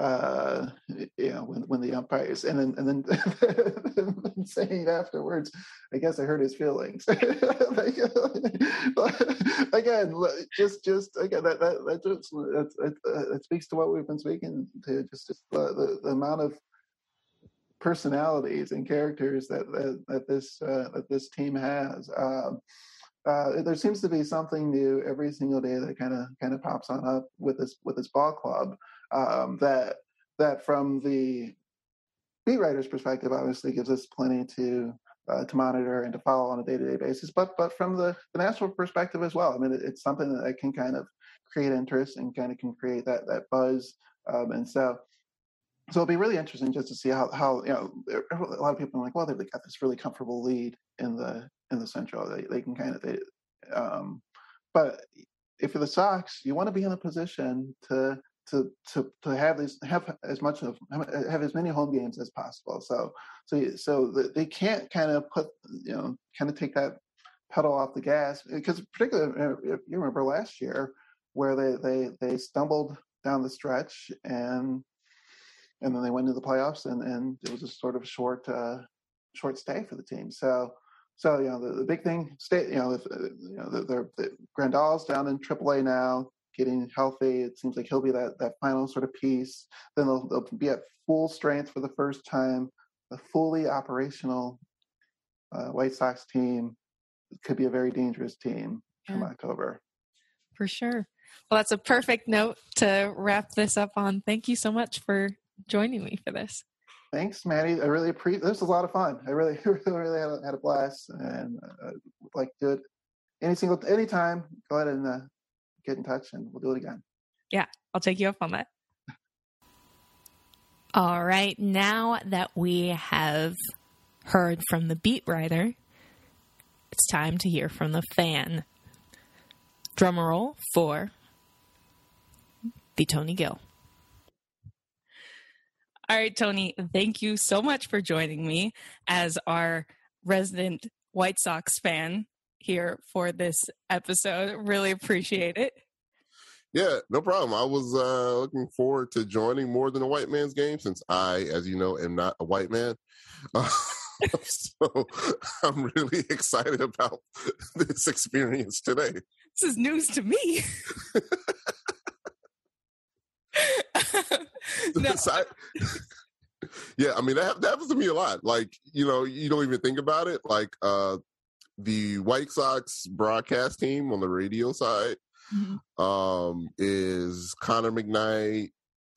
when the umpires, and then saying afterwards, I guess I hurt his feelings. Again, that speaks to what we've been speaking to, just the amount of personalities and characters that this team has. There seems to be something new every single day that kind of pops on up with this ball club, that that from the beat writer's perspective, obviously gives us plenty to monitor and to follow on a day-to-day basis. But from the national perspective as well, I mean, it's something that can kind of create interest and kind of can create that buzz. And so it'll be really interesting just to see how a lot of people are like, well, they've got this really comfortable lead in the Central. They can kind of but if you're the Sox, you want to be in a position to have as many home games as possible. So they can't kind of take that pedal off the gas, because particularly if you remember last year where they stumbled down the stretch and then they went into the playoffs and it was a sort of short stay for the team. So the big thing, the Grandal's down in AAA now, getting healthy. It seems like he'll be that final sort of piece. Then they'll be at full strength for the first time. A fully operational White Sox team could be a very dangerous team come October. For sure. Well, that's a perfect note to wrap this up on. Thank you so much for joining me for this. Thanks, Maddie. I really appreciate this. Was a lot of fun. I really had a blast, and would like to do it anytime. Go ahead and get in touch, and we'll do it again. Yeah, I'll take you up on that. All right, now that we have heard from the beat writer, it's time to hear from the fan. Drum roll for the Tony Gill. All right, Tony, thank you so much for joining me as our resident White Sox fan here for this episode. Really appreciate it. Yeah, no problem. I was looking forward to joining More Than a White Man's Game, since I, as you know, am not a white man. So I'm really excited about this experience today. This is news to me. No. Yeah, I mean, that happens to me a lot. Like, you don't even think about it. Like, the White Sox broadcast team on the radio side is Connor McKnight,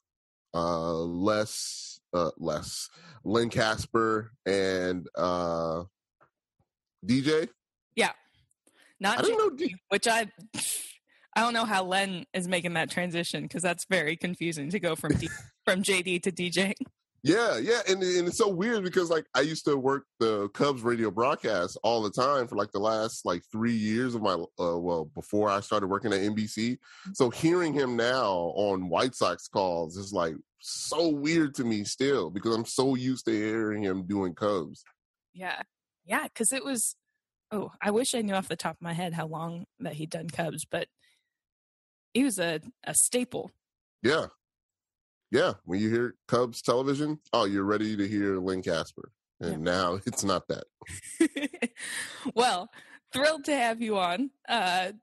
Len Casper, and DJ. Yeah, not JD, which I don't know how Len is making that transition, because that's very confusing to go from JD to DJ. Yeah, and it's so weird because, like, I used to work the Cubs radio broadcast all the time for, like, the last, 3 years of my, before I started working at NBC. So hearing him now on White Sox calls is, like, so weird to me still, because I'm so used to hearing him doing Cubs. Yeah, because it was, I wish I knew off the top of my head how long that he'd done Cubs, but he was a staple. Yeah. Yeah, when you hear Cubs television, you're ready to hear Len Casper. And now it's not that. Well, thrilled to have you on. I've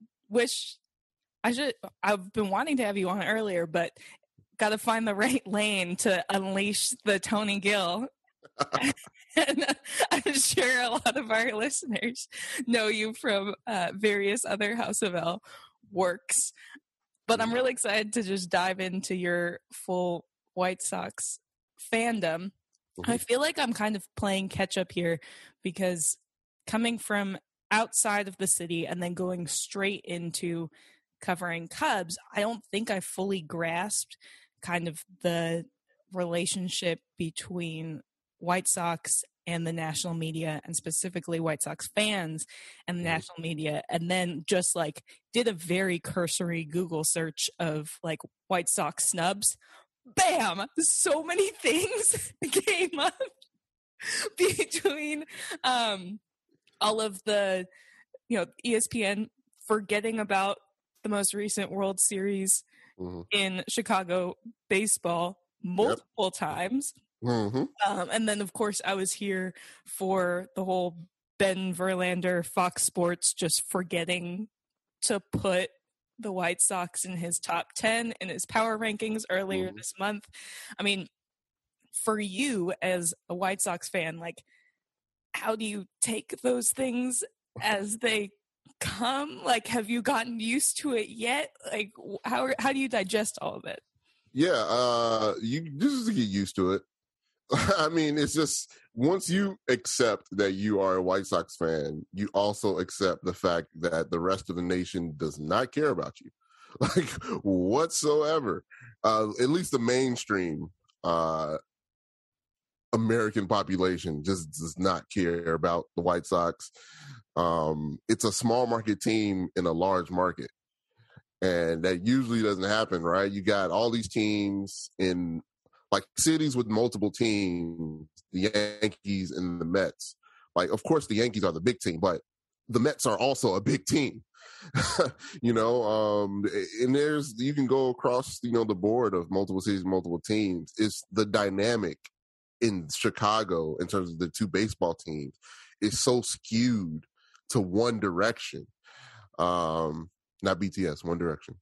been wanting to have you on earlier, but got to find the right lane to unleash the Tony Gill. And I'm sure a lot of our listeners know you from various other House of L works. But I'm really excited to just dive into your full White Sox fandom. I feel like I'm kind of playing catch up here, because coming from outside of the city and then going straight into covering Cubs, I don't think I fully grasped kind of the relationship between White Sox and the national media, and specifically White Sox fans and the national media, and then just did a very cursory Google search of White Sox snubs. Bam! So many things came up between all of the, ESPN forgetting about the most recent World Series in Chicago baseball multiple times. And then, of course, I was here for the whole Ben Verlander, Fox Sports, just forgetting to put the White Sox in his top 10 in his power rankings earlier this month. I mean, for you as a White Sox fan, how do you take those things as they come? Have you gotten used to it yet? How do you digest all of it? Yeah, you just get used to it. I mean, it's just once you accept that you are a White Sox fan, you also accept the fact that the rest of the nation does not care about you, like whatsoever. At least the mainstream American population just does not care about the White Sox. It's a small market team in a large market. And that usually doesn't happen, right? You got all these teams in like cities with multiple teams, the Yankees and the Mets. Like, of course, the Yankees are the big team, but the Mets are also a big team. And you can go across, the board of multiple cities, multiple teams. It's the dynamic in Chicago in terms of the two baseball teams is so skewed to one direction. Not BTS, One Direction.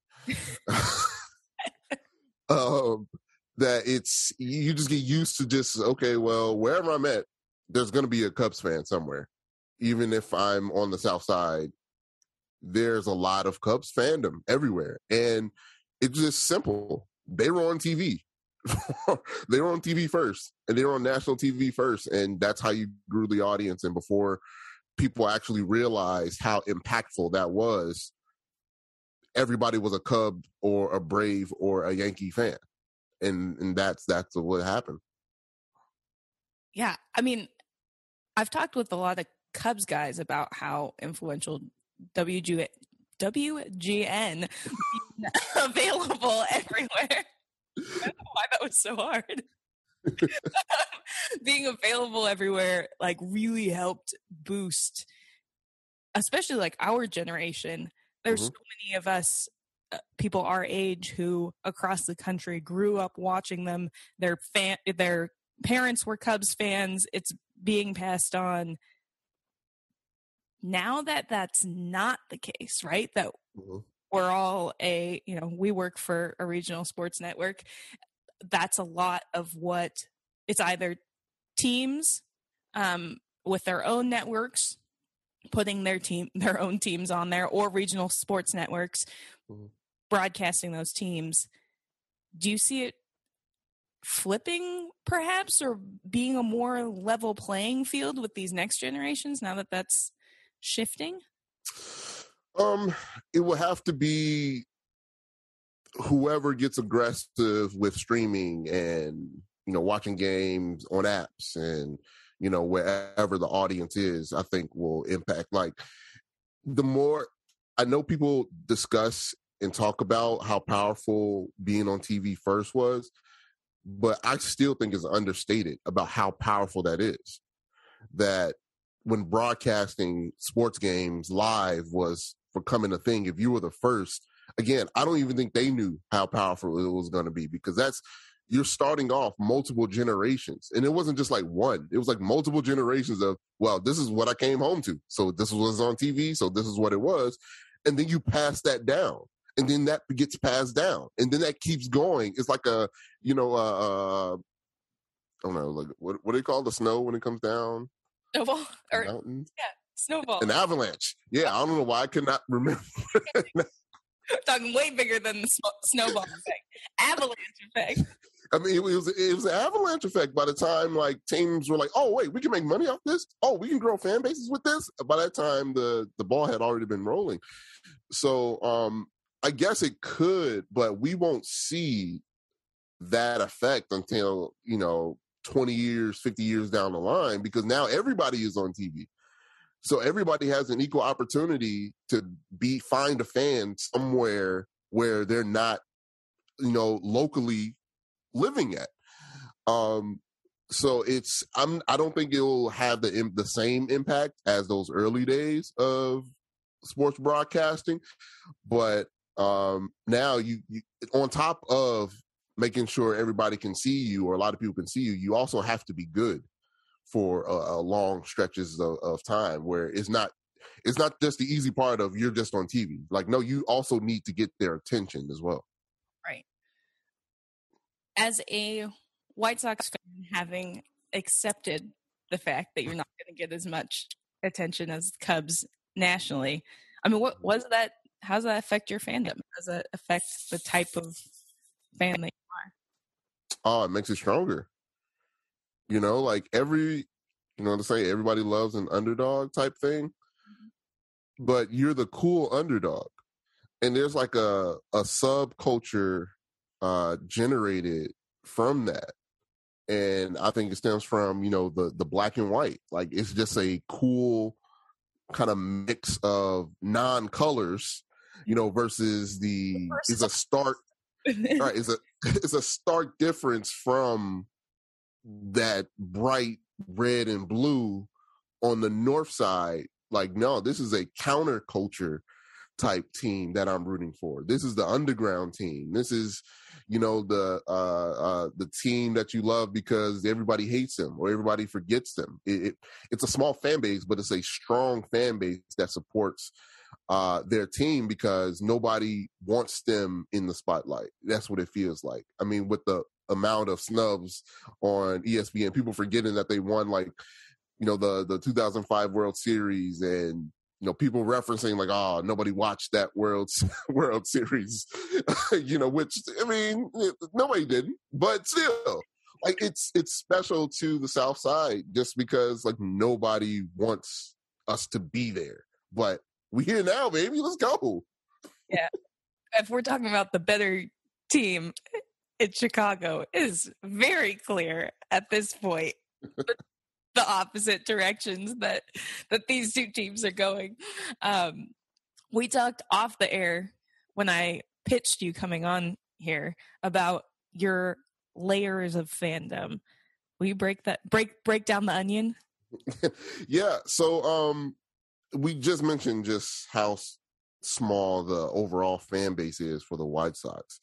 That you just get used to just, okay, well, wherever I'm at, there's going to be a Cubs fan somewhere. Even if I'm on the South Side, there's a lot of Cubs fandom everywhere. And it's just simple. They were on TV. They were on TV first, and they were on national TV first. And that's how you grew the audience. And before people actually realized how impactful that was, everybody was a Cub or a Brave or a Yankee fan. And that's what happened. Yeah. I mean, I've talked with a lot of Cubs guys about how influential WGN available everywhere. I don't know why that was so hard. Being available everywhere like really helped boost, especially like our generation. There's so many of us, people our age, who across the country grew up watching them. Their parents were Cubs fans. It's being passed on. Now that's not the case, right? That we're all we work for a regional sports network. That's a lot of what it's either teams with their own networks putting their own teams on there, or regional sports networks broadcasting those teams. Do you see it flipping perhaps, or being a more level playing field with these next generations now that that's shifting? It will have to be whoever gets aggressive with streaming and, watching games on apps and, wherever the audience is, I think will impact. Like, the more I know people discuss and talk about how powerful being on TV first was, but I still think it's understated about how powerful that is. That when broadcasting sports games live was becoming a thing, if you were the first, again, I don't even think they knew how powerful it was going to be, because you're starting off multiple generations. And it wasn't just like one. It was like multiple generations of, well, this is what I came home to. So this was on TV. So this is what it was. And then you pass that down. And then that gets passed down. And then that keeps going. It's like I don't know, like what do they call the snow when it comes down? Snowball? Or, mountain? Yeah, snowball. An avalanche. Yeah, I don't know why I could not remember. Talking way bigger than the snowball effect. Avalanche effect. I mean, it was an avalanche effect by the time like teams were like, oh, wait, we can make money off this? Oh, we can grow fan bases with this? By that time, the ball had already been rolling. So I guess it could, but we won't see that effect until, 20 years, 50 years down the line, because now everybody is on TV. So everybody has an equal opportunity to find a fan somewhere where they're not, locally living at. So I don't think it will have the same impact as those early days of sports broadcasting, but now you on top of making sure everybody can see you, or a lot of people can see you, you also have to be good for long stretches of time, where it's not just the easy part of you're just on TV. Like, no, you also need to get their attention as well. Right. As a White Sox fan, having accepted the fact that you're not going to get as much attention as Cubs nationally, I mean, what was that? How does that affect your fandom? How does that affect the type of fan that Oh, it makes it stronger. Like to say everybody loves an underdog type thing, but you're the cool underdog. And there's like a subculture generated from that. And I think it stems from, the black and white. Like, it's just a cool kind of mix of non-colors, versus is a stark right, is a stark difference from that bright red and blue on the north side. Like, no, this is a counterculture type team that I'm rooting for. This is the underground team. This is, the team that you love because everybody hates them or everybody forgets them. It's a small fan base, but it's a strong fan base that supports their team because nobody wants them in the spotlight. That's what it feels like. I mean, with the amount of snubs on ESPN, people forgetting that they won the 2005 World Series, and people referencing like, oh, nobody watched that World Series, which, I mean, nobody didn't, but still, like, it's special to the South Side just because, like, nobody wants us to be there, but we here now, baby. Let's go. Yeah. If we're talking about the better team in Chicago, it is very clear at this point the opposite directions that these two teams are going. We talked off the air when I pitched you coming on here about your layers of fandom. Will you break down the onion? Yeah. So we just mentioned just how small the overall fan base is for the White Sox.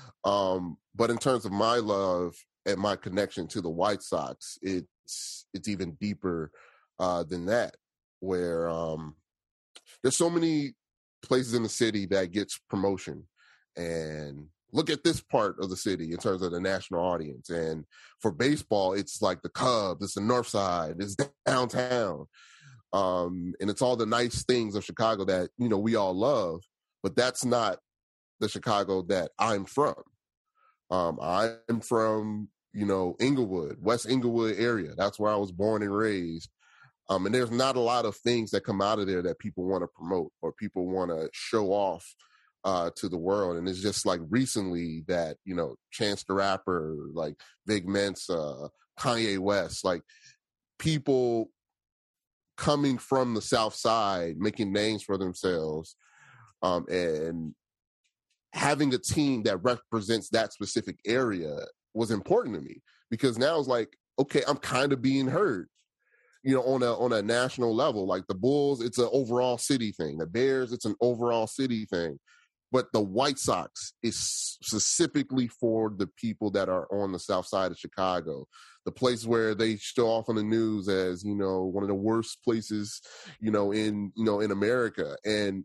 But in terms of my love and my connection to the White Sox, it's even deeper than that, where there's so many places in the city that gets promotion, and look at this part of the city in terms of the national audience. And for baseball, it's like the Cubs, it's the North Side, it's downtown. And it's all the nice things of Chicago that, we all love, but that's not the Chicago that I'm from. I'm from, Inglewood, West Inglewood area. That's where I was born and raised. And there's not a lot of things that come out of there that people want to promote or people want to show off to the world. And it's just like recently that, Chance the Rapper, like Vic Mensa, Kanye West, like people coming from the South Side, making names for themselves, and having a team that represents that specific area was important to me, because now it's like, okay, I'm kind of being heard, on a national level. Like the Bulls, it's an overall city thing. The Bears, it's an overall city thing. But the White Sox is specifically for the people that are on the South Side of Chicago, the place where they show off on the news as, one of the worst places, in America. And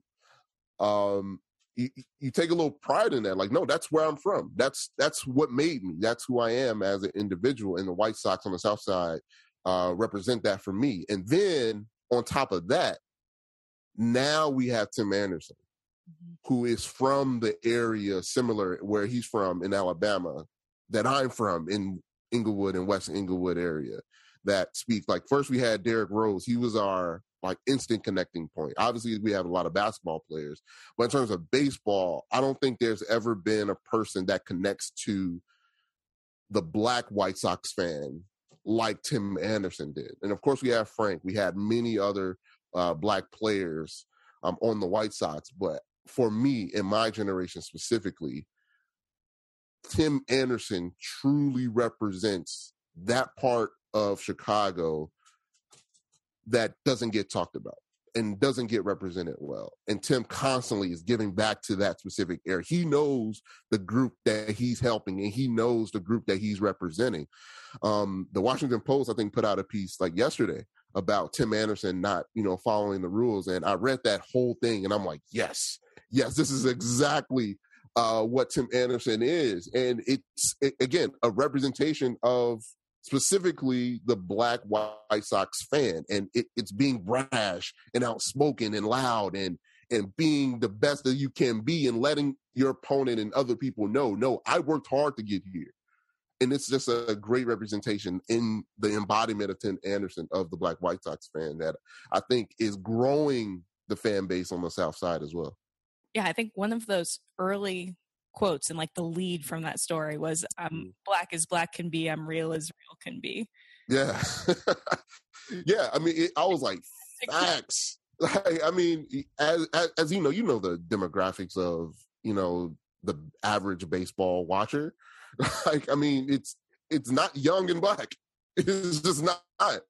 you take a little pride in that. Like, no, that's where I'm from. That's what made me. That's who I am as an individual. And the White Sox on the South Side represent that for me. And then on top of that, now we have Tim Anderson, who is from the area similar where he's from in Alabama, that I'm from in Inglewood and West Inglewood area, that speak like, first we had Derrick Rose. He was our like instant connecting point. Obviously we have a lot of basketball players, but in terms of baseball, I don't think there's ever been a person that connects to the Black White Sox fan like Tim Anderson did. And of course we have Frank. We had many other Black players on the White Sox, but for me, in my generation specifically, Tim Anderson truly represents that part of Chicago that doesn't get talked about and doesn't get represented well. And Tim constantly is giving back to that specific area. He knows the group that he's helping, and he knows the group that he's representing. The Washington Post, I think, put out a piece like yesterday about Tim Anderson not, following the rules. And I read that whole thing and I'm like, yes, this is exactly what Tim Anderson is. And it's, again, a representation of specifically the Black White Sox fan. And it's being brash and outspoken and loud and being the best that you can be, and letting your opponent and other people know, no, I worked hard to get here. And it's just a great representation in the embodiment of Tim Anderson, of the Black White Sox fan, that I think is growing the fan base on the South Side as well. Yeah, I think one of those early quotes and like the lead from that story was, black as black can be, I'm real as real can be. Yeah. Yeah, I mean, I was like, facts. Like, I mean, as you know the demographics of, the average baseball watcher. Like, I mean, it's not young and black. It's just not.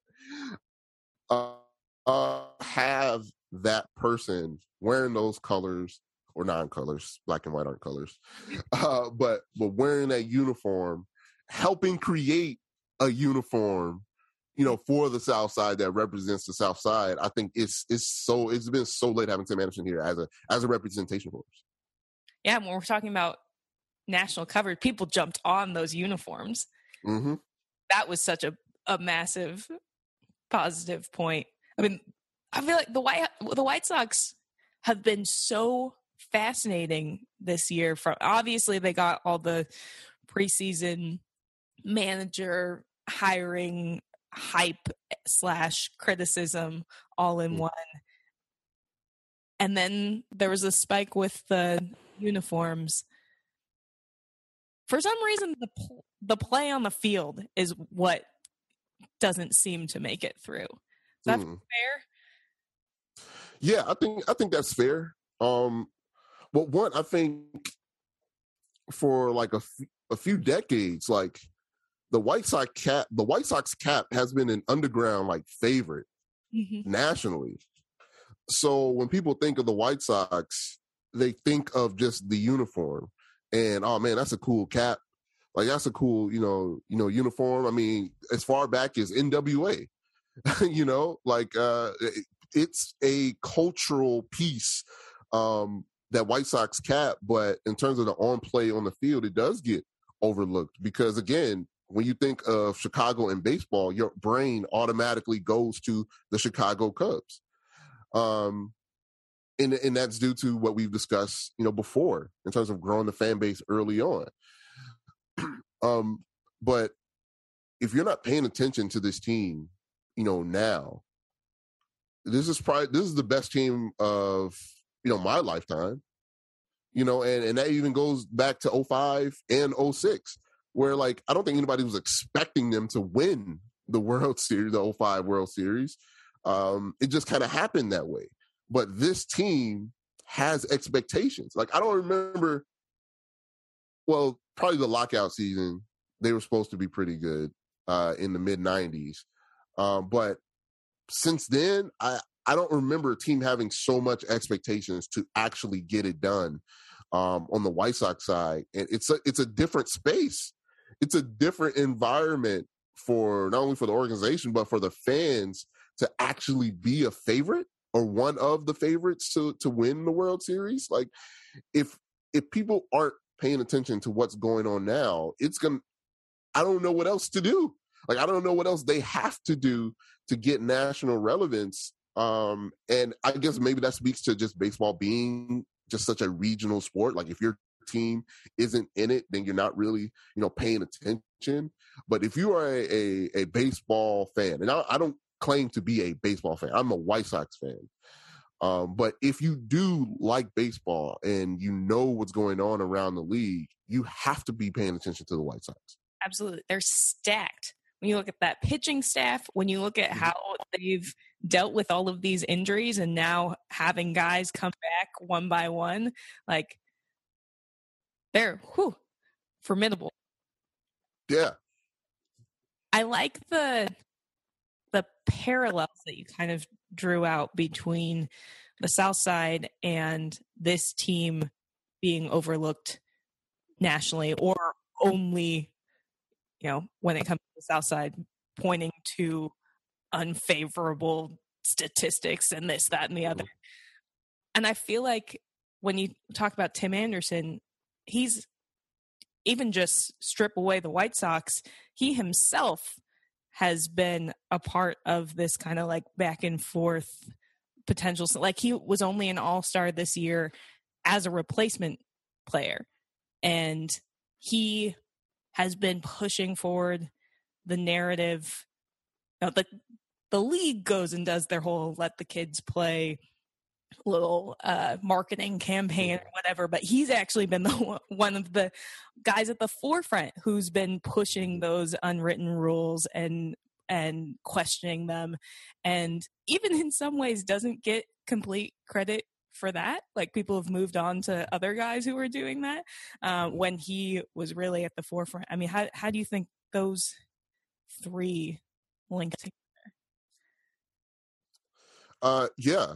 Have that person wearing those colors or non-colors, black and white aren't colors, but wearing that uniform, helping create a uniform, for the South Side that represents the South Side. I think it's been so late having Tim Anderson here as a representation for us. Yeah, when we're talking about national coverage, people jumped on those uniforms. Mm-hmm. That was such a massive positive point. I mean, I feel like the White Sox have been so fascinating this year. From obviously they got all the preseason manager hiring hype / criticism all in one. And then there was a spike with the uniforms. For some reason, the play on the field is what doesn't seem to make it through. Is that fair? Yeah, I think that's fair. Well, one, I think for like a few decades, like the White Sox cap has been an underground like favorite nationally. So when people think of the White Sox, they think of just the uniform, and oh man, that's a cool cap. Like that's a cool, uniform. I mean, as far back as NWA, it's a cultural piece, that White Sox cap. But in terms of the on play on the field, it does get overlooked because, again, when you think of Chicago and baseball, your brain automatically goes to the Chicago Cubs. And that's due to what we've discussed, before in terms of growing the fan base early on. But if you're not paying attention to this team, now, this is the best team of, my lifetime, and that even goes back to 2005 and 2006, where like, I don't think anybody was expecting them to win the World Series, the 2005 World Series. It just kind of happened that way. But this team has expectations. Like, I don't remember, well, probably the lockout season, they were supposed to be pretty good in the mid-90s. But since then, I don't remember a team having so much expectations to actually get it done on the White Sox side. And it's a different space. It's a different environment for not only for the organization, but for the fans to actually be a favorite or one of the favorites to win the World Series. Like, if people aren't paying attention to what's going on now, I don't know what else to do. Like, I don't know what else they have to do to get national relevance. And I guess maybe that speaks to just baseball being just such a regional sport. Like, if your team isn't in it, then you're not really, paying attention. But if you are a baseball fan, and I don't claim to be a baseball fan, I'm a White Sox fan. But if you do like baseball and you know what's going on around the league, you have to be paying attention to the White Sox. Absolutely. They're stacked. When you look at that pitching staff, when you look at how they've dealt with all of these injuries and now having guys come back one by one, like, they're formidable. Yeah. I like the parallels that you kind of drew out between the South Side and this team being overlooked nationally, or only, when it comes to the South Side, pointing to unfavorable statistics and this, that, and the other. And I feel like when you talk about Tim Anderson, he's even just strip away the White Sox, he himself has been a part of this kind of like back and forth potential. Like, he was only an all-star this year as a replacement player. And he has been pushing forward the narrative. The league goes and does their whole let the kids play little marketing campaign or whatever, but he's actually been one of the guys at the forefront who's been pushing those unwritten rules and questioning them, and even in some ways doesn't get complete credit for that. Like, people have moved on to other guys who were doing that when he was really at the forefront. I mean, how do you think those three link together? Yeah.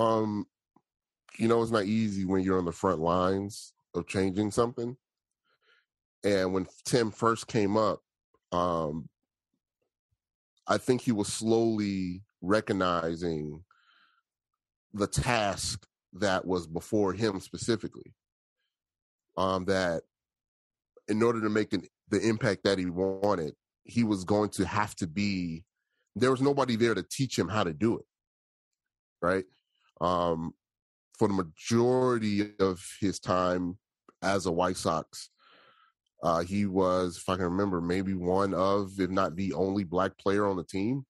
It's not easy when you're on the front lines of changing something. And when Tim first came up, I think he was slowly recognizing the task that was before him specifically. That in order to make the impact that he wanted, he was going to have to be, there was nobody there to teach him how to do it. Right. For the majority of his time as a White Sox, he was, if I can remember, maybe one of, if not the only Black player on the team.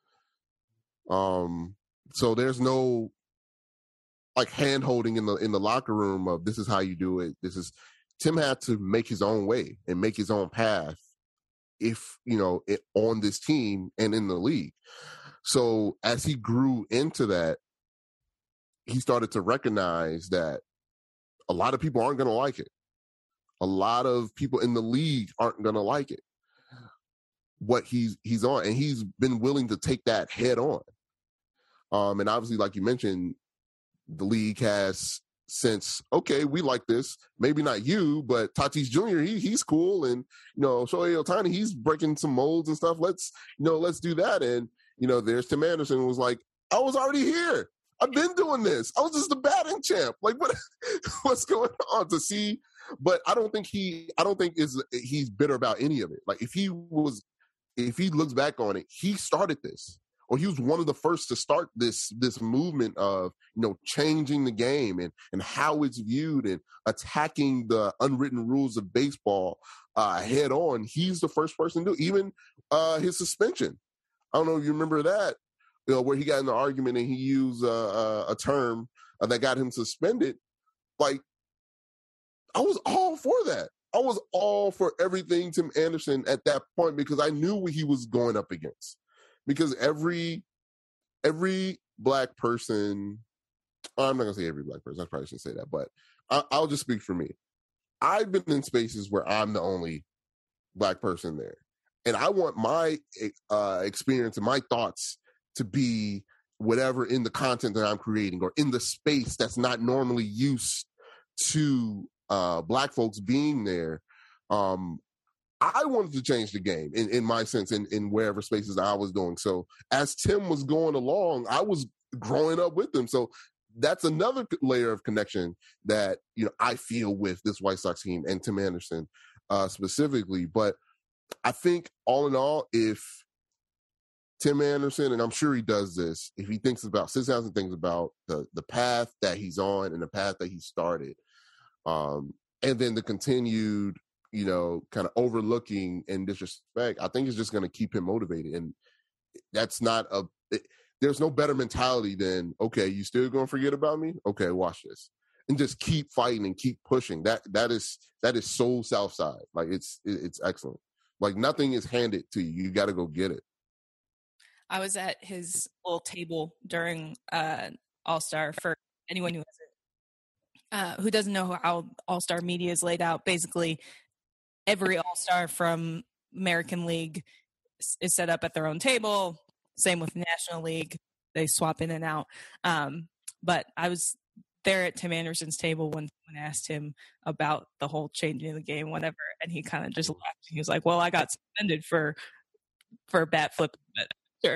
So there's no like hand holding in the locker room of this is how you do it. Tim had to make his own way and make his own path on this team and in the league. So as he grew into that, he started to recognize that a lot of people aren't going to like it. A lot of people in the league aren't going to like it. What he's on, and he's been willing to take that head on. And obviously, like you mentioned, the league has since, okay, we like this. Maybe not you, but Tatis Jr., he's cool. And, Shohei Ohtani, he's breaking some molds and stuff. Let's do that. And, there's Tim Anderson who was like, I was already here. I've been doing this. I was just the batting champ. Like, what's going on to see? But I don't think he's bitter about any of it. Like, if he looks back on it, he started this, or he was one of the first to start this movement of, changing the game and how it's viewed and attacking the unwritten rules of baseball head on. He's the first person to do, even his suspension. I don't know if you remember that, where he got in the argument and he used a term that got him suspended. Like, I was all for that. I was all for everything Tim Anderson at that point, because I knew what he was going up against. Because every Black person, I'm not going to say every Black person, I probably shouldn't say that, but I'll just speak for me. I've been in spaces where I'm the only Black person there. And I want my experience and my thoughts to be whatever in the content that I'm creating, or in the space that's not normally used to Black folks being there. I wanted to change the game in my sense, in wherever spaces I was doing. So as Tim was going along, I was growing up with him. So that's another layer of connection that, I feel with this White Sox team and Tim Anderson specifically. But I think all in all, if Tim Anderson, and I'm sure he does this, if he sits down and thinks about the path that he's on and the path that he started, and then the continued, kind of overlooking and disrespect, I think it's just going to keep him motivated. And that's not there's no better mentality than, okay, you still going to forget about me? Okay, watch this. And just keep fighting and keep pushing. That is so Southside. Like, it's excellent. Like, nothing is handed to you. You got to go get it. I was at his little table during All-Star. For anyone who doesn't know how All-Star media is laid out. Basically, every All-Star from American League is set up at their own table. Same with National League. They swap in and out. But I was there at Tim Anderson's table when someone asked him about the whole changing of the game, whatever, and he kind of just laughed. He was like, well, I got suspended for bat flipping, but sure.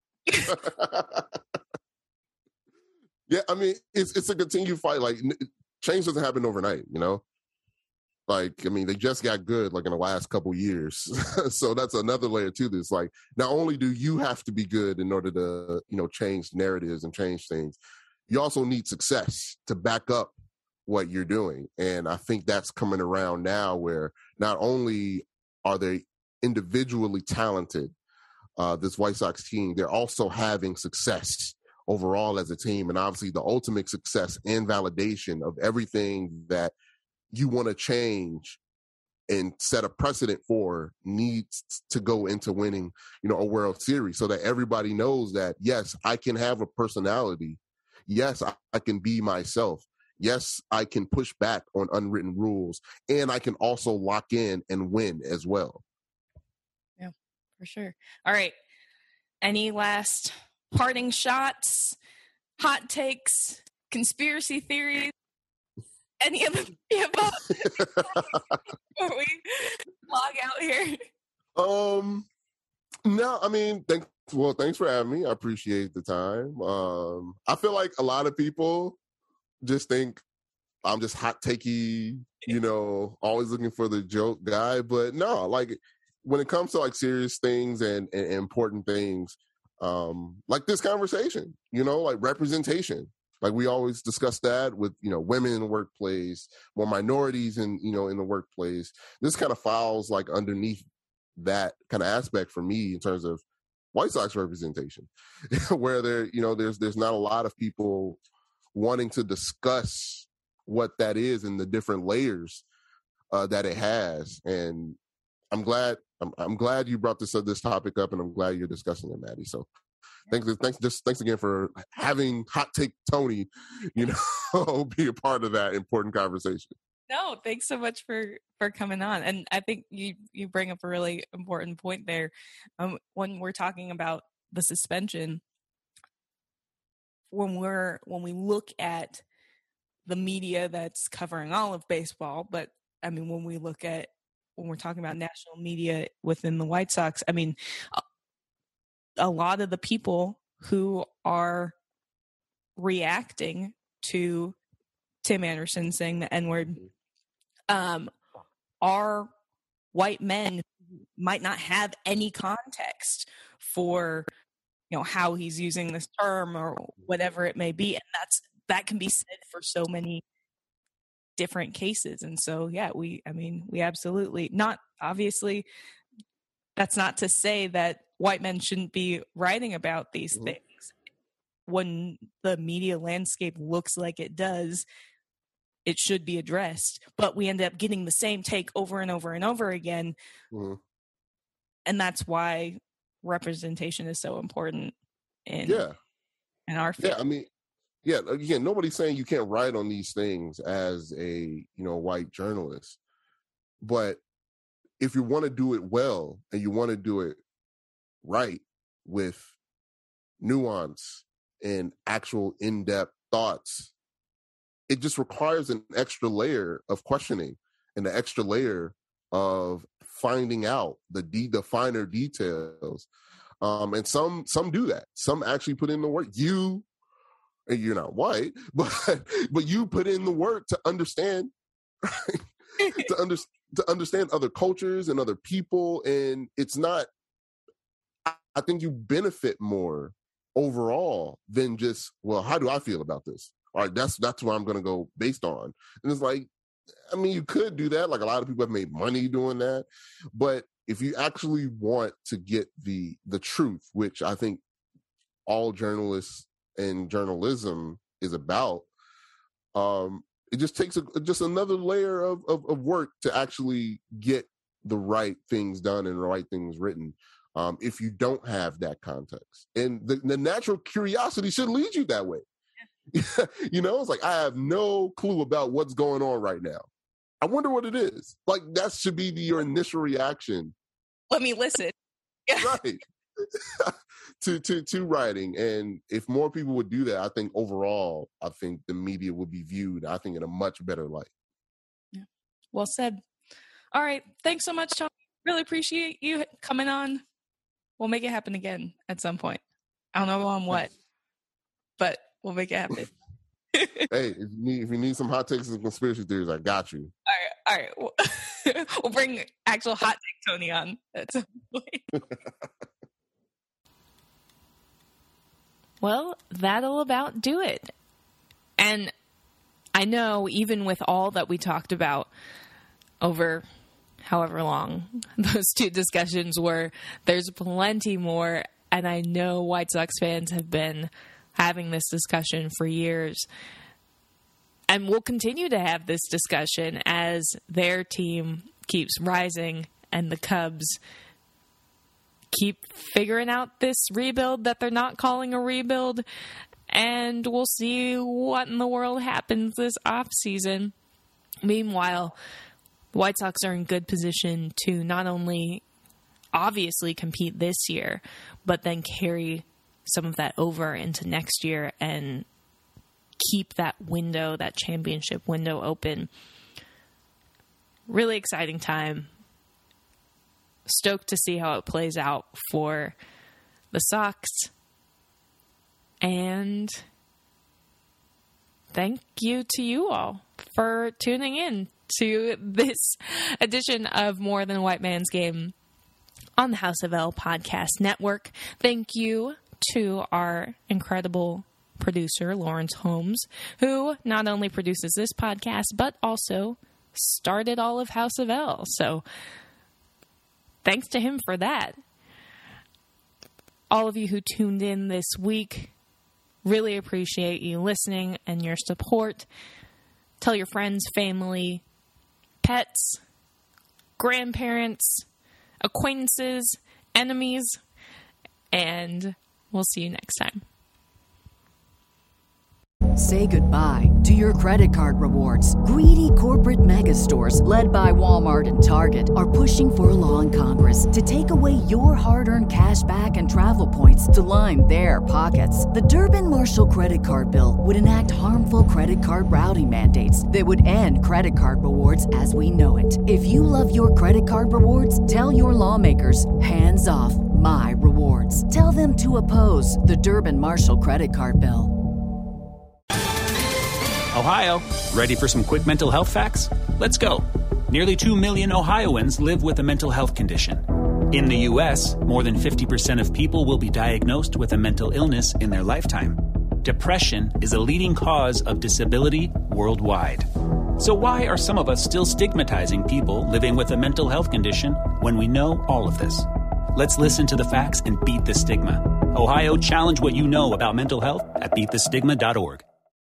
Yeah, I mean, it's a continued fight. Like, change doesn't happen overnight, Like, I mean, they just got good, like, in the last couple years. So that's another layer to this. Like, not only do you have to be good in order to, change narratives and change things, you also need success to back up what you're doing. And I think that's coming around now, where not only are they individually talented, this White Sox team, they're also having success overall as a team. And obviously the ultimate success and validation of everything that you want to change and set a precedent for needs to go into winning, a World Series, so that everybody knows that, yes, I can have a personality. Yes, I can be myself. Yes, I can push back on unwritten rules, and I can also lock in and win as well. Yeah, for sure. All right. Any last parting shots, hot takes, conspiracy theories? Any of the above before we log out here? No, I mean, thanks for having me. I appreciate the time. I feel like a lot of people just think I'm just hot takey, always looking for the joke guy. But no, like when it comes to like serious things and important things, like this conversation, like representation. Like we always discuss that with, women in the workplace, more minorities in the workplace. This kind of falls like underneath that kind of aspect for me in terms of White Sox representation, where there's not a lot of people wanting to discuss what that is and the different layers that it has. And I'm glad you brought this topic up, and I'm glad you're discussing it, Maddie. So thanks again for having Hot Take Tony, be a part of that important conversation. No, thanks so much for coming on. And I think you bring up a really important point there. When we're talking about the suspension, when we look at the media that's covering all of baseball, but I mean, when we're talking about national media within the White Sox, I mean, a lot of the people who are reacting to Tim Anderson saying the N-word are white men who might not have any context for how he's using this term or whatever it may be, and that can be said for so many different cases. And so we absolutely not, obviously that's not to say that white men shouldn't be writing about these things. When the media landscape looks like it does, it should be addressed, but we end up getting the same take over and over and over again. And that's why representation is so important in our field. Yeah, I mean, again, nobody's saying you can't write on these things as a, white journalist. But if you want to do it well and you want to do it right with nuance and actual in-depth thoughts, it just requires an extra layer of questioning and an extra layer of finding out the finer details. And some do that. Some actually put in the work. You're not white, but you put in the work to understand, to understand other cultures and other people. And it's not, I think you benefit more overall than just, well, how do I feel about this? All right, that's what I'm going to go based on. And it's like, I mean, you could do that. Like a lot of people have made money doing that. But if you actually want to get the truth, which I think all journalists and journalism is about, it just takes just another layer of work to actually get the right things done and the right things written. If you don't have that context, and the natural curiosity should lead you that way. It's like, I have no clue about what's going on right now. I wonder what it is. Like, that should be your initial reaction. Let me listen. Right. to writing. And if more people would do that, I think overall, the media would be viewed, I think, in a much better light. Yeah. Well said. All right. Thanks so much, Tony. Really appreciate you coming on. We'll make it happen again at some point. I don't know on what, but we'll make it happen. Hey, if you need some hot takes and conspiracy theories, I got you. All right. We'll bring actual hot take Tony on at some point. Well, that'll about do it. And I know even with all that we talked about over however long those two discussions were, there's plenty more. And I know White Sox fans have been having this discussion for years. And we'll continue to have this discussion as their team keeps rising and the Cubs keep figuring out this rebuild that they're not calling a rebuild. And we'll see what in the world happens this offseason. Meanwhile, the White Sox are in good position to not only obviously compete this year, but then carry some of that over into next year and keep that window, that championship window open. Really exciting time. Stoked to see how it plays out for the Sox. And thank you to you all for tuning in to this edition of More Than a White Man's Game on the House of L Podcast Network. Thank you to our incredible producer, Lawrence Holmes, who not only produces this podcast, but also started all of House of L. So thanks to him for that. All of you who tuned in this week, really appreciate you listening and your support. Tell your friends, family, pets, grandparents, acquaintances, enemies, and we'll see you next time. Say goodbye to your credit card rewards. Greedy corporate mega stores, led by Walmart and Target, are pushing for a law in Congress to take away your hard-earned cash back and travel points to line their pockets. The Durbin-Marshall credit card bill would enact harmful credit card routing mandates that would end credit card rewards as we know it. If you love your credit card rewards, tell your lawmakers, hands off my rewards. Tell them to oppose the Durbin-Marshall credit card bill. Ohio, ready for some quick mental health facts? Let's go. Nearly 2 million Ohioans live with a mental health condition. In the U.S., more than 50% of people will be diagnosed with a mental illness in their lifetime. Depression is a leading cause of disability worldwide. So why are some of us still stigmatizing people living with a mental health condition when we know all of this? Let's listen to the facts and beat the stigma. Ohio, challenge what you know about mental health at beatthestigma.org.